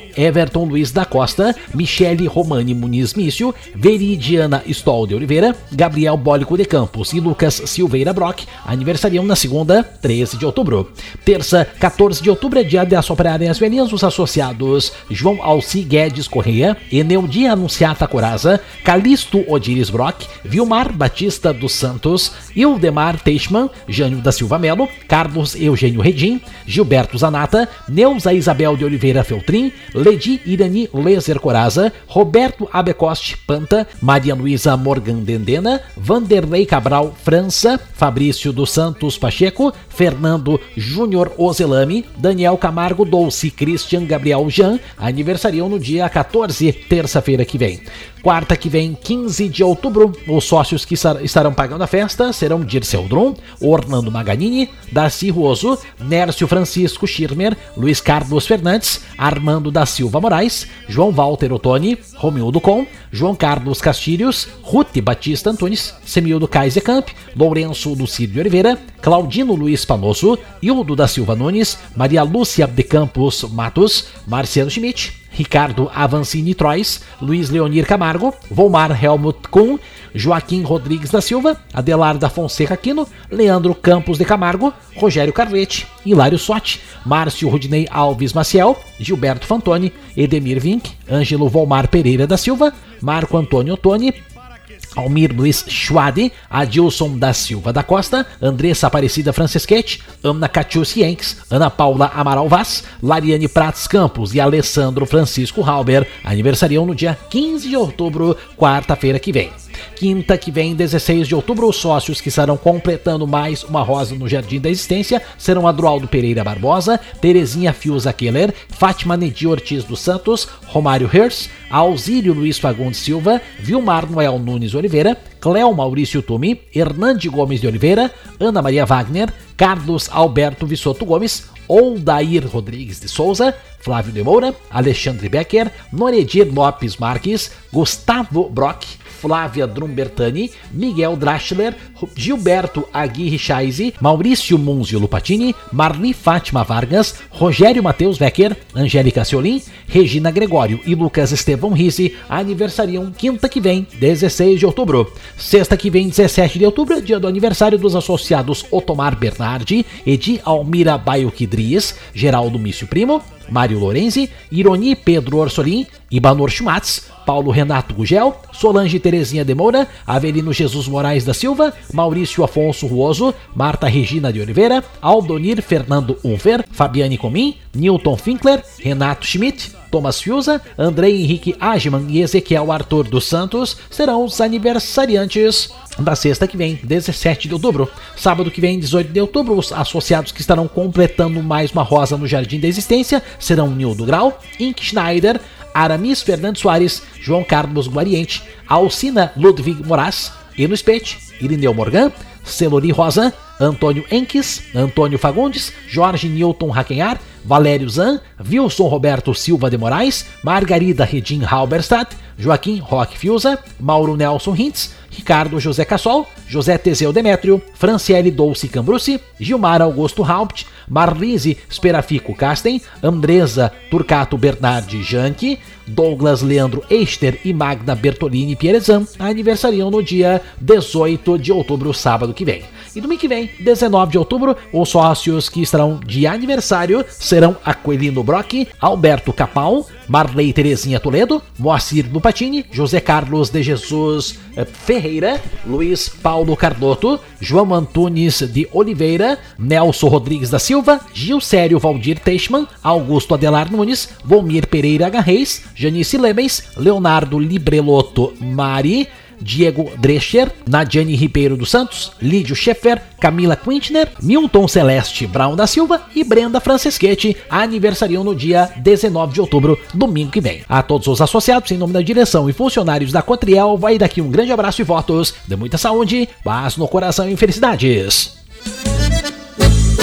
Everton Luiz da Costa, Michele Romani Muniz Mício, Veridiana Stoll de Oliveira, Gabriel Bólico de Campos e Lucas Silveira Brock aniversariam na segunda, treze de outubro. Terça, quatorze de outubro é dia de assoprarem as velhinhas os associados João Alci Guedes Correia, Eneudia Anunciata Coraza, Calixto Odiris Brock, Vilmar Batista dos Santos, Ildemar Teichmann, Jânio da Silva Melo, Carlos Eugênio Redim, Gilberto Zanata, Neuza Isabel de Oliveira Feltrin, Ledi Irani Lezer Coraza, Roberto Abecoste Panta, Maria Luísa Morgan Dendena, Vanderlei Cabral França, Fabrício dos Santos Pacheco, Fernando Júnior Ozelami, Daniel Camargo Dolce, Christian Gabriel Jean, aniversariam no dia quatorze, terça-feira que vem. Quarta que vem, quinze de outubro, os sócios que estarão pagando a festa serão Dirceu Drum, Orlando Maganini, Darcy Ruoso, Nércio Francisco Schirmer, Luiz Carlos Fernandes, Armando da Silva Moraes, João Walter Ottoni, Romildo Com, João Carlos Castilhos, Ruth Batista Antunes, Semildo Kaiserkamp, Lourenço Lucídio de Oliveira, Claudino Luiz Panoso, Hildo da Silva Nunes, Maria Lúcia de Campos Matos, Marciano Schmidt, Ricardo Avancini Trois, Luiz Leonir Camargo, Volmar Helmut Kuhn, Joaquim Rodrigues da Silva, Adelarda Fonseca Aquino, Leandro Campos de Camargo, Rogério Carlete, Hilário Sotti, Márcio Rudinei Alves Maciel, Gilberto Fantoni, Edemir Vink, Ângelo Volmar Pereira da Silva, Marco Antônio Ottoni, Almir Luiz Schwade, Adilson da Silva da Costa, Andressa Aparecida Franceschetti, Ana Catius Yenks, Ana Paula Amaral Vaz, Lariane Prats Campos e Alessandro Francisco Halber aniversariam no dia quinze de outubro, quarta-feira que vem. Quinta que vem, dezesseis de outubro, os sócios que estarão completando mais uma rosa no Jardim da Existência serão Adroaldo Pereira Barbosa, Terezinha Fiuza Keller, Fátima Nedi Ortiz dos Santos, Romário Hers, Alzírio Luiz Fagundes Silva, Vilmar Noel Nunes Oliveira, Cléo Maurício Tumi, Hernande Gomes de Oliveira, Ana Maria Wagner, Carlos Alberto Vissoto Gomes, Oldair Rodrigues de Souza, Flávio de Moura, Alexandre Becker, Noredir Lopes Marques, Gustavo Brock, Flávia Drumbertani, Miguel Drachler, Gilberto Aguirre Chaise, Maurício Munzio Lupatini, Marli Fátima Vargas, Rogério Matheus Becker, Angélica Ciolin, Regina Gregório e Lucas Estevão Risse aniversariam quinta que vem, dezesseis de outubro. Sexta que vem, dezessete de outubro, dia do aniversário dos associados Otomar Bernardi, Edi Almira Baioquidries, Geraldo Mício Primo, Mário Lorenzi, Ironi Pedro Orsolim, Ibanor Schmatz, Paulo Renato Gugel, Solange Terezinha de Moura, Avelino Jesus Moraes da Silva, Maurício Afonso Ruoso, Marta Regina de Oliveira, Aldonir Fernando Unfer, Fabiane Comim, Newton Finkler, Renato Schmidt, Thomas Fiuza, André Henrique Ageman e Ezequiel Arthur dos Santos serão os aniversariantes da sexta que vem, dezessete de outubro. Sábado que vem, dezoito de outubro, os associados que estarão completando mais uma rosa no Jardim da Existência serão Nildo Grau, Ink Schneider, Aramis Fernandes Soares, João Carlos Guariente, Alcina Ludwig Moraes, Eno Spete, Irineu Morgan, Celori Rosa, Antônio Enques, Antônio Fagundes, Jorge Newton Hackenhar, Valério Zan, Wilson Roberto Silva de Moraes, Margarida Redin Halberstadt, Joaquim Roque Fiuza, Mauro Nelson Hintz, Ricardo José Cassol, José Teseu Demétrio, Franciele Dolce Cambrucci, Gilmar Augusto Haupt, Marlise Sperafico Casten, Andresa Turcato Bernardi Janke, Douglas Leandro Eichter e Magda Bertolini Pierezan aniversariam no dia dezoito de outubro, sábado que vem. E domingo que vem, dezenove de outubro, os sócios que estarão de aniversário serão Aquilino Brock, Alberto Capal, Marley Terezinha Toledo, Moacir Lupatini, José Carlos de Jesus Ferreira, Luiz Paulo Cardoto, João Antunes de Oliveira, Nelson Rodrigues da Silva, Gilcério Valdir Teichmann, Augusto Adelar Nunes, Volmir Pereira Garreis, Janice Lebens, Leonardo Librelotto Mari, Diego Drescher, Nadiane Ribeiro dos Santos, Lídio Scheffer, Camila Quintner, Milton Celeste Brown da Silva e Brenda Franceschetti aniversariam no dia dezenove de outubro, domingo que vem. A todos os associados, em nome da direção e funcionários da Cotriel, vai daqui um grande abraço e votos de muita saúde, paz no coração e felicidades.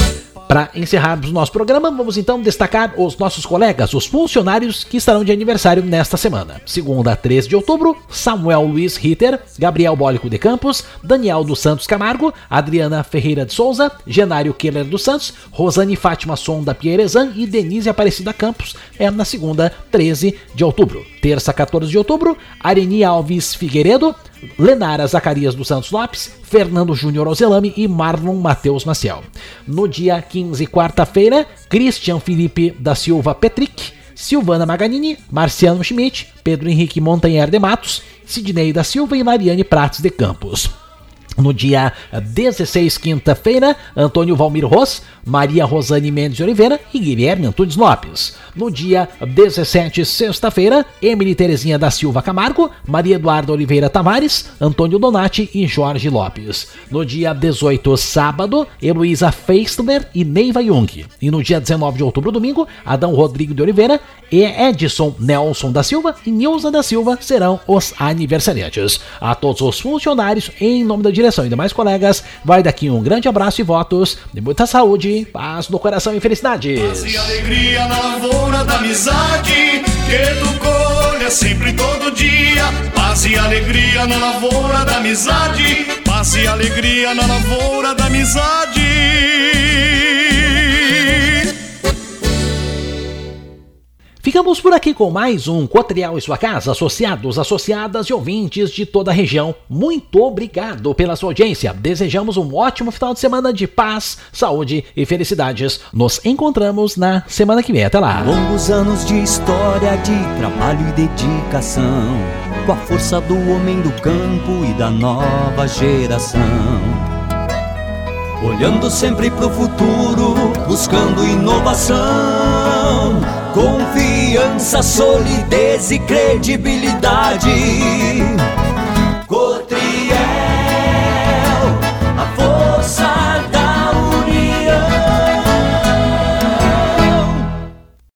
Para encerrarmos o nosso programa, vamos então destacar os nossos colegas, os funcionários que estarão de aniversário nesta semana. Segunda, três de outubro, Samuel Luiz Ritter, Gabriel Bólico de Campos, Daniel dos Santos Camargo, Adriana Ferreira de Souza, Genário Keller dos Santos, Rosane Fátima Sonda Pierezan e Denise Aparecida Campos, é na segunda, treze de outubro. Terça, quatorze de outubro, Areni Alves Figueiredo, Lenara Zacarias dos Santos Lopes, Fernando Júnior Ozelame e Marlon Matheus Maciel. No dia quinze, quarta-feira, Christian Felipe da Silva Petric, Silvana Maganini, Marciano Schmidt, Pedro Henrique Montanher de Matos, Sidney da Silva e Mariane Prates de Campos. No dia dezesseis, quinta-feira, Antônio Valmir Ros, Maria Rosane Mendes de Oliveira e Guilherme Antunes Lopes. No dia dezessete, sexta-feira, Emily Terezinha da Silva Camargo, Maria Eduarda Oliveira Tavares, Antônio Donati e Jorge Lopes. No dia dezoito, sábado, Heloísa Feistner e Neiva Jung. E no dia dezenove de outubro, domingo, Adão Rodrigo de Oliveira e Edson Nelson da Silva e Nilza da Silva serão os aniversariantes. A todos os funcionários, em nome da direção e demais colegas, vai daqui um grande abraço e votos de muita saúde, paz no coração e felicidades. Paz e alegria na lavoura da amizade, que tu colha sempre todo dia. Paz e alegria na lavoura da amizade, paz e alegria na lavoura da amizade. Ficamos por aqui com mais um Cotriel e Sua Casa, associados, associadas e ouvintes de toda a região. Muito obrigado pela sua audiência. Desejamos um ótimo final de semana de paz, saúde e felicidades. Nos encontramos na semana que vem. Até lá. Longos anos de história, de trabalho e dedicação, com a força do homem do campo e da nova geração. Olhando sempre pro futuro, buscando inovação, confiança, solidez e credibilidade. Cotriel